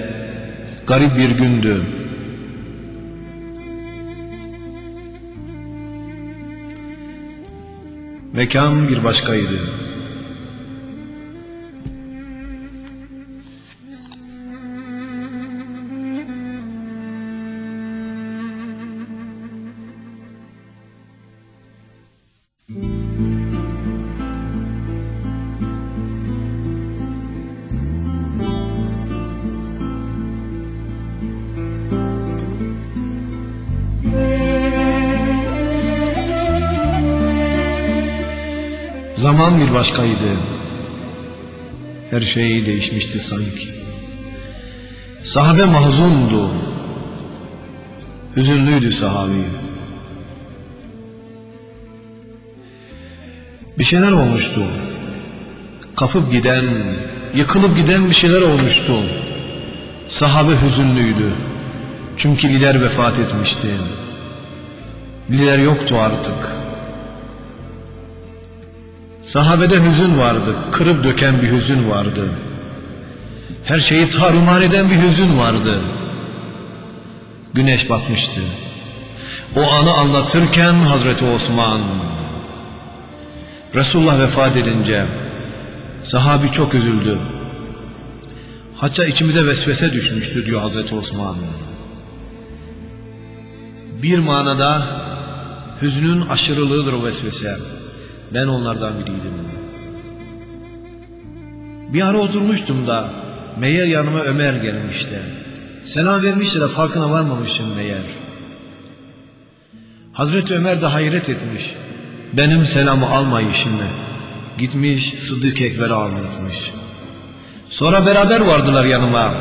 garip bir gündü. Mekan bir başkaydı. Zaman bir başkaydı. Her şey değişmişti sanki. Sahabe mahzundu. Hüzünlüydü sahabi. Bir şeyler olmuştu. Kapıp giden, yıkılıp giden bir şeyler olmuştu. Sahabe hüzünlüydü. Çünkü lider vefat etmişti. Lider yoktu artık. Sahabede hüzün vardı. Kırıp döken bir hüzün vardı. Her şeyi tarumar eden bir hüzün vardı. Güneş batmıştı. O anı anlatırken Hazreti Osman, Resulullah vefat edince sahabi çok üzüldü. Hatta içimize vesvese düşmüştü diyor Hazreti Osman. Bir manada hüznün aşırılığıdır o vesvese. Ben onlardan biriydim. Bir ara oturmuştum da meğer yanıma Ömer gelmişti. Selam vermişti de farkına varmamışım meğer. Hazreti Ömer de hayret etmiş. Benim selamı almayışımı. Gitmiş Sıddık Ekber'e anlatmış. Sonra beraber vardılar yanıma.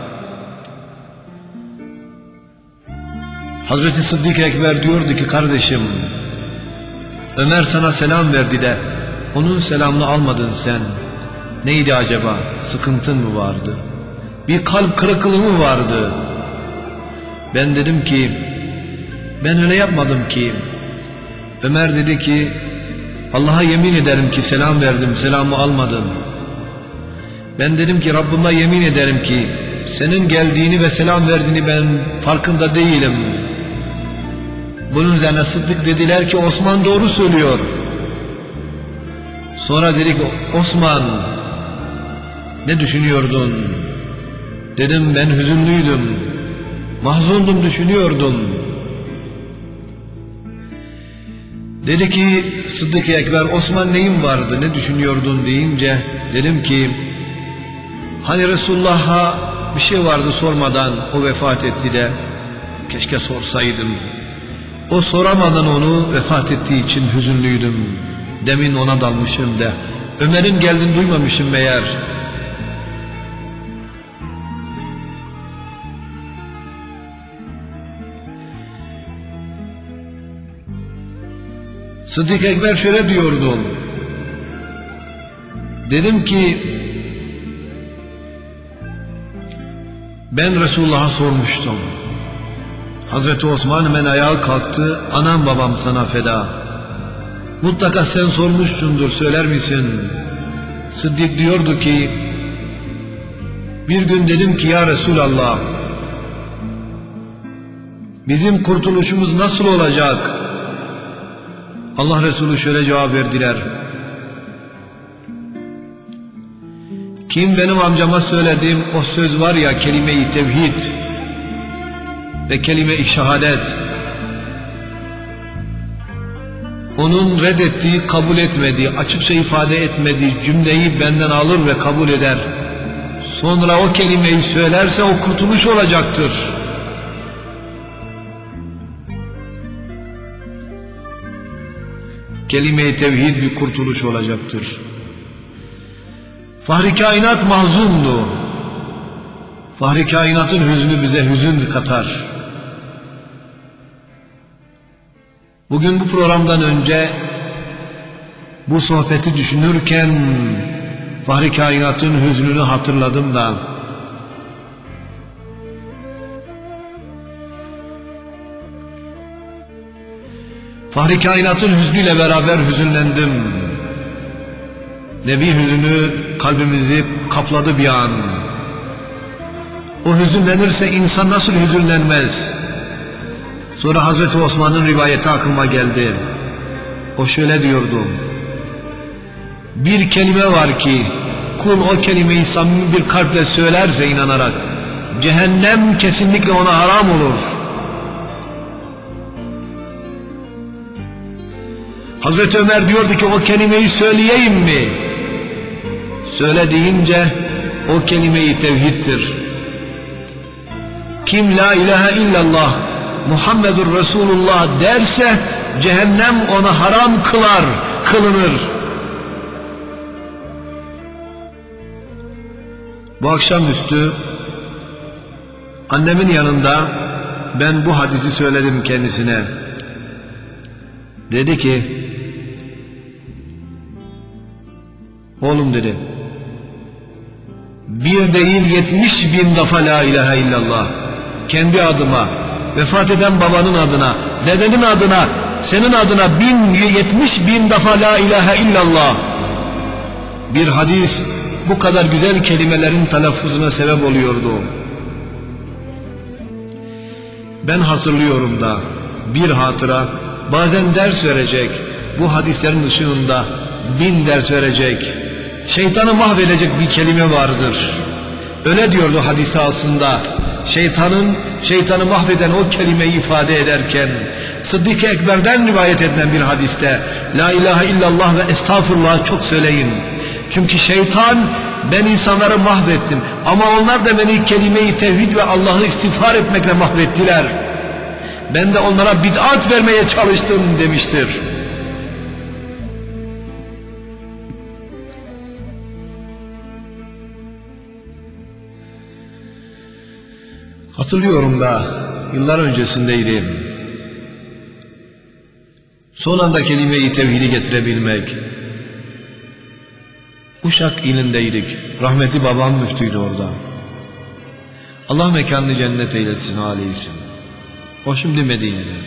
Hazreti Sıddık Ekber diyordu ki kardeşim, Ömer sana selam verdi de onun selamını almadın sen. Neydi acaba? Sıkıntın mı vardı? Bir kalp kırıklığı mı vardı? Ben dedim ki ben öyle yapmadım ki. Ömer dedi ki Allah'a yemin ederim ki selam verdim, selamı almadın. Ben dedim ki Rabbime yemin ederim ki senin geldiğini ve selam verdiğini ben farkında değilim. Bunun üzerine Sıddık dediler ki Osman doğru söylüyor. Sonra dedik Osman ne düşünüyordun? Dedim ben hüzünlüydüm, mahzundum, düşünüyordum. Dedi ki Sıddık Ekber Osman neyin vardı, ne düşünüyordun deyince dedim ki hani Resulullah'a bir şey vardı sormadan o vefat etti de keşke sorsaydım. O soramadan onu vefat ettiği için hüzünlüydüm. Demin ona dalmışım da Ömer'in geldiğini duymamışım meğer. Sıddık Ekber şöyle diyordu. Dedim ki ben Resulullah'a sormuştum. Hazreti Osman hemen ayağa kalktı. Anam babam sana feda. Mutlaka sen sormuşsundur, söyler misin? Sıddık diyordu ki bir gün dedim ki ya Resulallah bizim kurtuluşumuz nasıl olacak? Allah Resulü şöyle cevap verdiler. Kim benim amcama söylediğim o söz var ya kelime-i tevhid ve kelime-i şehadet, onun reddettiği, kabul etmediği, açıkça ifade etmediği cümleyi benden alır ve kabul eder. Sonra o kelimeyi söylerse o kurtuluş olacaktır. Kelime-i tevhid bir kurtuluş olacaktır. Fahri kainat mahzundu. Fahri kainatın hüznü bize hüzün katar. Bugün bu programdan önce bu sohbeti düşünürken Fahri kainatın hüznünü hatırladım da Fahri kainatın hüznüyle beraber hüzünlendim. Nebi hüzünü kalbimizi kapladı bir an. O hüzünlenirse insan nasıl hüzünlenmez? Sonra Hazreti Osman'ın rivayeti aklıma geldi. O şöyle diyordu. Bir kelime var ki kul o kelimeyi samimi bir kalple söylerse inanarak cehennem kesinlikle ona haram olur. Hazreti Ömer diyordu ki o kelimeyi söyleyeyim mi? Söyle deyince o kelime-i tevhiddir. Kim la ilahe illallah Muhammedur Resulullah derse cehennem ona haram kılınır. Bu akşamüstü annemin yanında ben bu hadisi söyledim kendisine. Dedi ki, oğlum dedi, bir değil 70.000 defa la ilahe illallah, kendi adıma, vefat eden babanın adına, dedenin adına, senin adına 70.000 defa la ilahe illallah. Bir hadis bu kadar güzel kelimelerin telaffuzuna sebep oluyordu. Ben hatırlıyorum da bir hatıra, bazen ders verecek, bu hadislerin ışığında 1000 ders verecek, şeytanı mahvedecek bir kelime vardır. Öyle diyordu hadiste aslında. Şeytanı mahveden o kelimeyi ifade ederken Sıddık-ı Ekber'den rivayet edilen bir hadiste la ilahe illallah ve estağfurullah çok söyleyin. Çünkü şeytan, ben insanları mahvettim ama onlar da beni kelime-i tevhid ve Allah'ı istiğfar etmekle mahvettiler. Ben de onlara bid'at vermeye çalıştım demiştir. Hatırlıyorum da yıllar öncesindeydim. Son anda kelime-i tevhidi getirebilmek. Uşak ilindeydik. Rahmetli babam müftüydü orada. Allah mekanını cennet eylesin, aleyhissin. O şimdi Medine'de.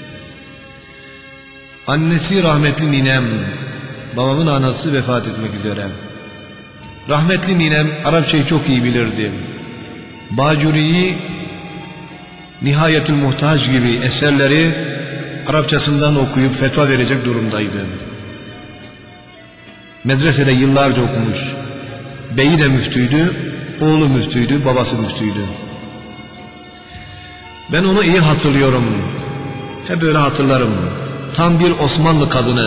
Annesi rahmetli ninem, babamın anası vefat etmek üzere. Rahmetli ninem Arapçayı çok iyi bilirdi. Bacuri'yi, Nihayetül Muhtaç gibi eserleri Arapçasından okuyup fetva verecek durumdaydı. Medresede yıllarca okumuş. Beyi de müftüydü, oğlu müftüydü, babası müftüydü. Ben onu iyi hatırlıyorum. Hep böyle hatırlarım. Tam bir Osmanlı kadını.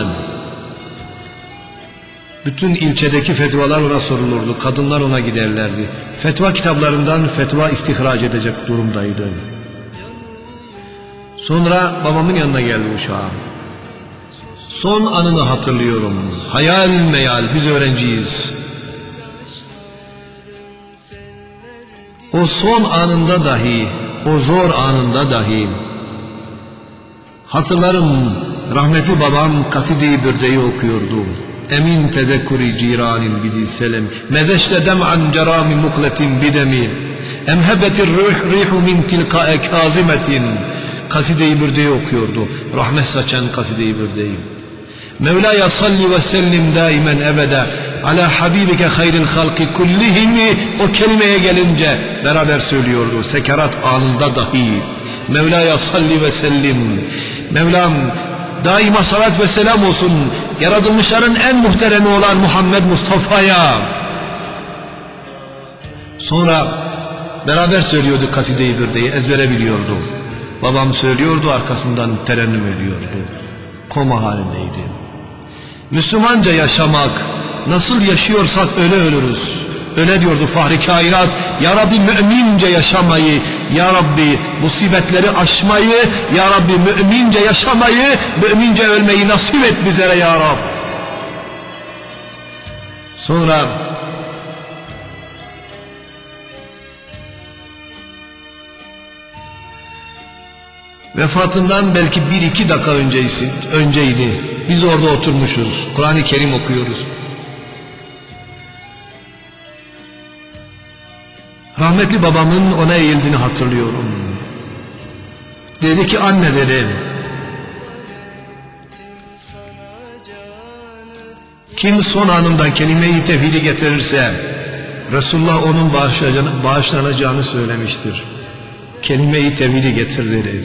Bütün ilçedeki fetvalar ona sorulurdu. Kadınlar ona giderlerdi. Fetva kitaplarından fetva istihraç edecek durumdaydı. Sonra babamın yanına geldi uşağım. Son anını hatırlıyorum. Hayal meyal, biz öğrenciyiz. O son anında dahi, o zor anında dahi hatırlarım, rahmetli babam Kaside-i Bürde'yi okuyordu. Emin tezekkuri ciranin bizi selem, mezeşte dem'an cerami mukletin bidemi, emhebetir rihu min tilkae kazimetin. Kaside-i Bürde'yi okuyordu, rahmet saçan Kaside-i Bürde'yi. Mevlaya salli ve sellim daimen ebede ala habibike hayril halki kullihimi. O kelimeye gelince beraber söylüyordu sekerat anında dahi. Mevlaya salli ve sellim, Mevlam daima salat ve selam olsun yaratılmışların en muhteremi olan Muhammed Mustafa'ya. Sonra beraber söylüyorduk Kaside-i Bürde'yi, ezbere biliyordu. Babam söylüyordu, arkasından terennüm ediyordu. Koma halindeydi. Müslümanca yaşamak, nasıl yaşıyorsak öyle ölürüz. Öyle diyordu Fahri Kainat. Ya Rabbi mümince yaşamayı, Ya Rabbi musibetleri aşmayı, Ya Rabbi mümince yaşamayı, mümince ölmeyi nasip et bizlere Ya Rabbi. Sonra vefatından belki 1-2 dakika önceydi. Biz orada oturmuşuz. Kur'an-ı Kerim okuyoruz. Rahmetli babamın ona eğildiğini hatırlıyorum. Dedi ki anne dedi, kim son anında kelime-i tevhidi getirirse Resulullah onun bağışlanacağını söylemiştir. Kelime-i tevhidi getir dedi.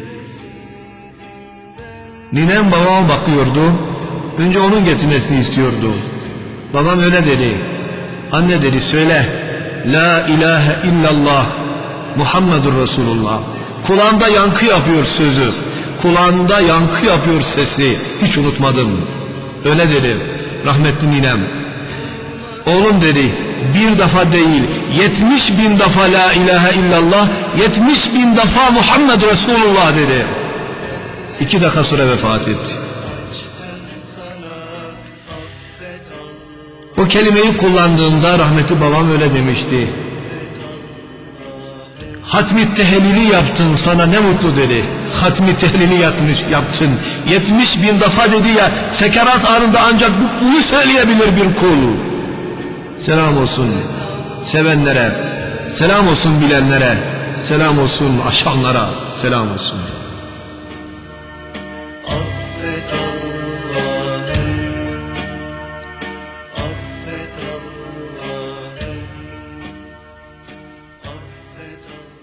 Ninem babama bakıyordu. Önce onun getirmesini istiyordu. Babam öyle dedi. Anne dedi söyle. La ilahe illallah Muhammedur Resulullah. Kulağında yankı yapıyor sözü. Kulağında yankı yapıyor sesi. Hiç unutmadım. Öyle dedi rahmetli ninem. Oğlum dedi bir defa değil 70.000 defa la ilahe illallah, 70.000 defa Muhammed Resulullah dedi. 2 dakika sonra vefat etti. O kelimeyi kullandığında rahmetli babam öyle demişti. Hatmi tehlili yaptın, sana ne mutlu dedi. Hatmi tehlili yaptın. 70 bin defa dedi ya, sekerat anında ancak bunu söyleyebilir bir kul. Selam olsun sevenlere, selam olsun bilenlere, selam olsun aşanlara, selam olsun. Affet Allah'ım, affet Allah'ım, affet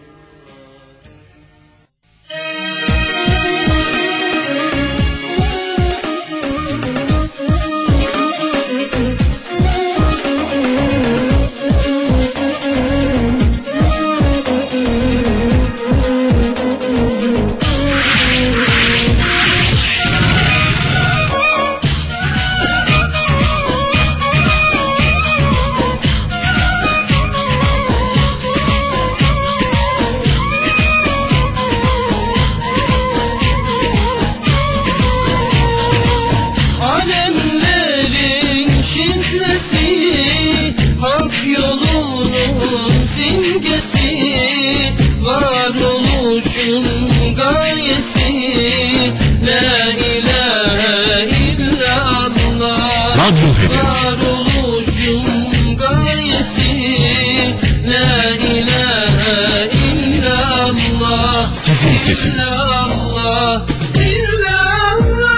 alemlerin şifresi, hak yolunun simgesi, varoluşun gayesi, la ilahe illallah. Radyo Hedef. Varoluşun gayesi, la ilahe illallah. Sizin sesiniz. İllallah, illallah.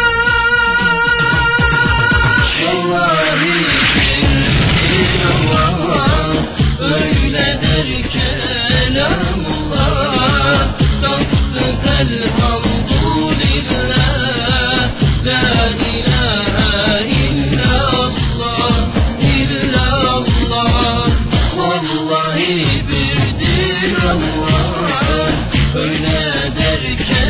Vallahi illallah, öyle der kelamullah. Taktık elhamdülillah, la ilahe illallah, illallah. Vallahi birdir Allah, öyle der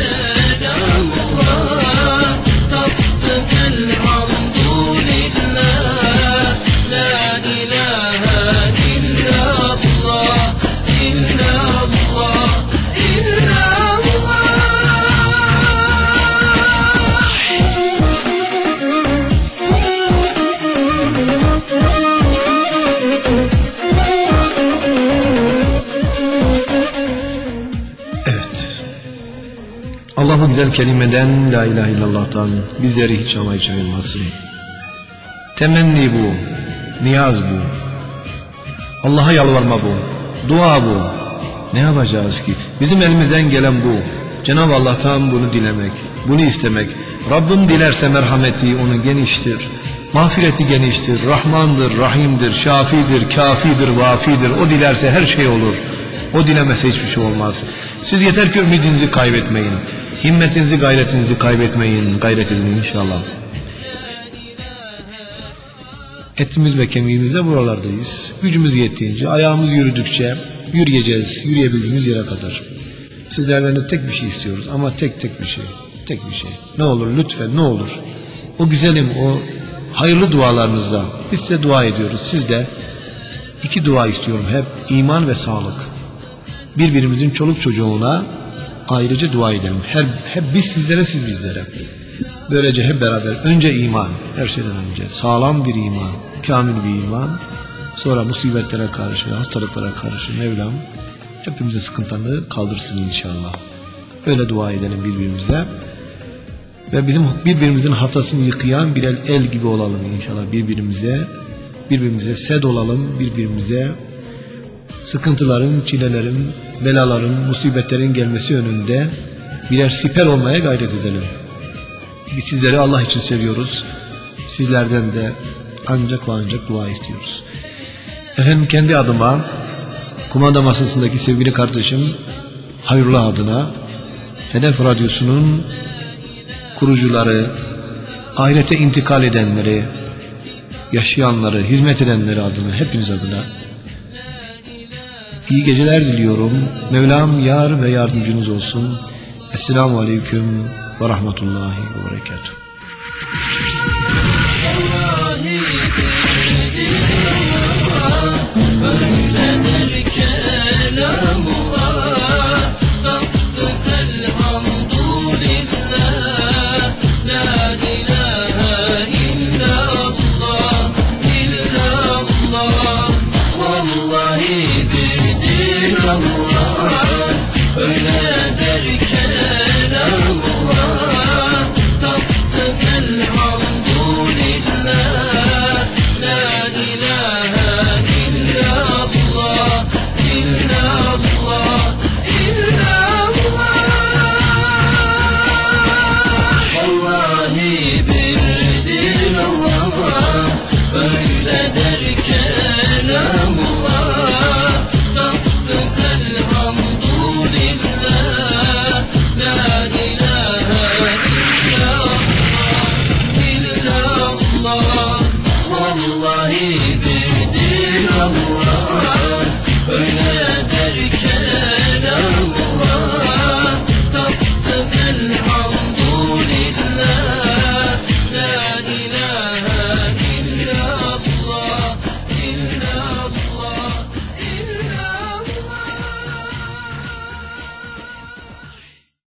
kelamullah. Taktık elhamdülillah, la ilahe illallah, illallah, illallah. Evet. Allah bu güzel kelimeden, la ilahe illallah'tan bizleri hiç ama hiç ayırmasın. Temenni bu, niyaz bu. Allah'a yalvarma bu, dua bu. Ne yapacağız ki? Bizim elimizden gelen bu. Cenab-ı Allah'tan bunu dilemek, bunu istemek. Rabbim dilerse merhameti onun geniştir. Mağfireti geniştir, Rahmandır, Rahim'dir, Şafi'dir, Kafi'dir, Vafi'dir. O dilerse her şey olur. O dilemese hiçbir şey olmaz. Siz yeter ki ümidinizi kaybetmeyin. Himmetinizi, gayretinizi kaybetmeyin. Gayret edin inşallah. Etimiz ve kemiğimizle buralardayız. Gücümüz yettiğince, ayağımız yürüdükçe yürüyeceğiz, yürüyebildiğimiz yere kadar. Sizlerden de tek bir şey istiyoruz ama tek bir şey. Tek bir şey. Ne olur lütfen, ne olur. O güzelim, o hayırlı dualarınızla biz size dua ediyoruz. Siz de iki dua istiyorum hep, iman ve sağlık. Birbirimizin çoluk çocuğuna ayrıca dua edelim. Hep biz sizlere, siz bizlere. Böylece hep beraber önce iman, her şeyden önce sağlam bir iman, kamil bir iman, sonra musibetlere karşı, hastalıklara karşı Mevlam hepimize sıkıntılarını kaldırsın inşallah. Öyle dua edelim birbirimize ve bizim birbirimizin haftasını yıkayan bir el gibi olalım inşallah birbirimize sed olalım, birbirimize sıkıntıların, çilelerin, belaların, musibetlerin gelmesi önünde birer siper olmaya gayret edelim. Biz sizleri Allah için seviyoruz. Sizlerden de ancak ve ancak dua istiyoruz. Efendim kendi adıma, kumanda masasındaki sevgili kardeşim Hayrullah adına, Hedef Radyosu'nun kurucuları, ahirete intikal edenleri, yaşayanları, hizmet edenleri adına, hepiniz adına iyi geceler diliyorum. Mevlam yar ve yardımcınız olsun. Esselamu Aleyküm ve Rahmetullahi ve Berekatuhu.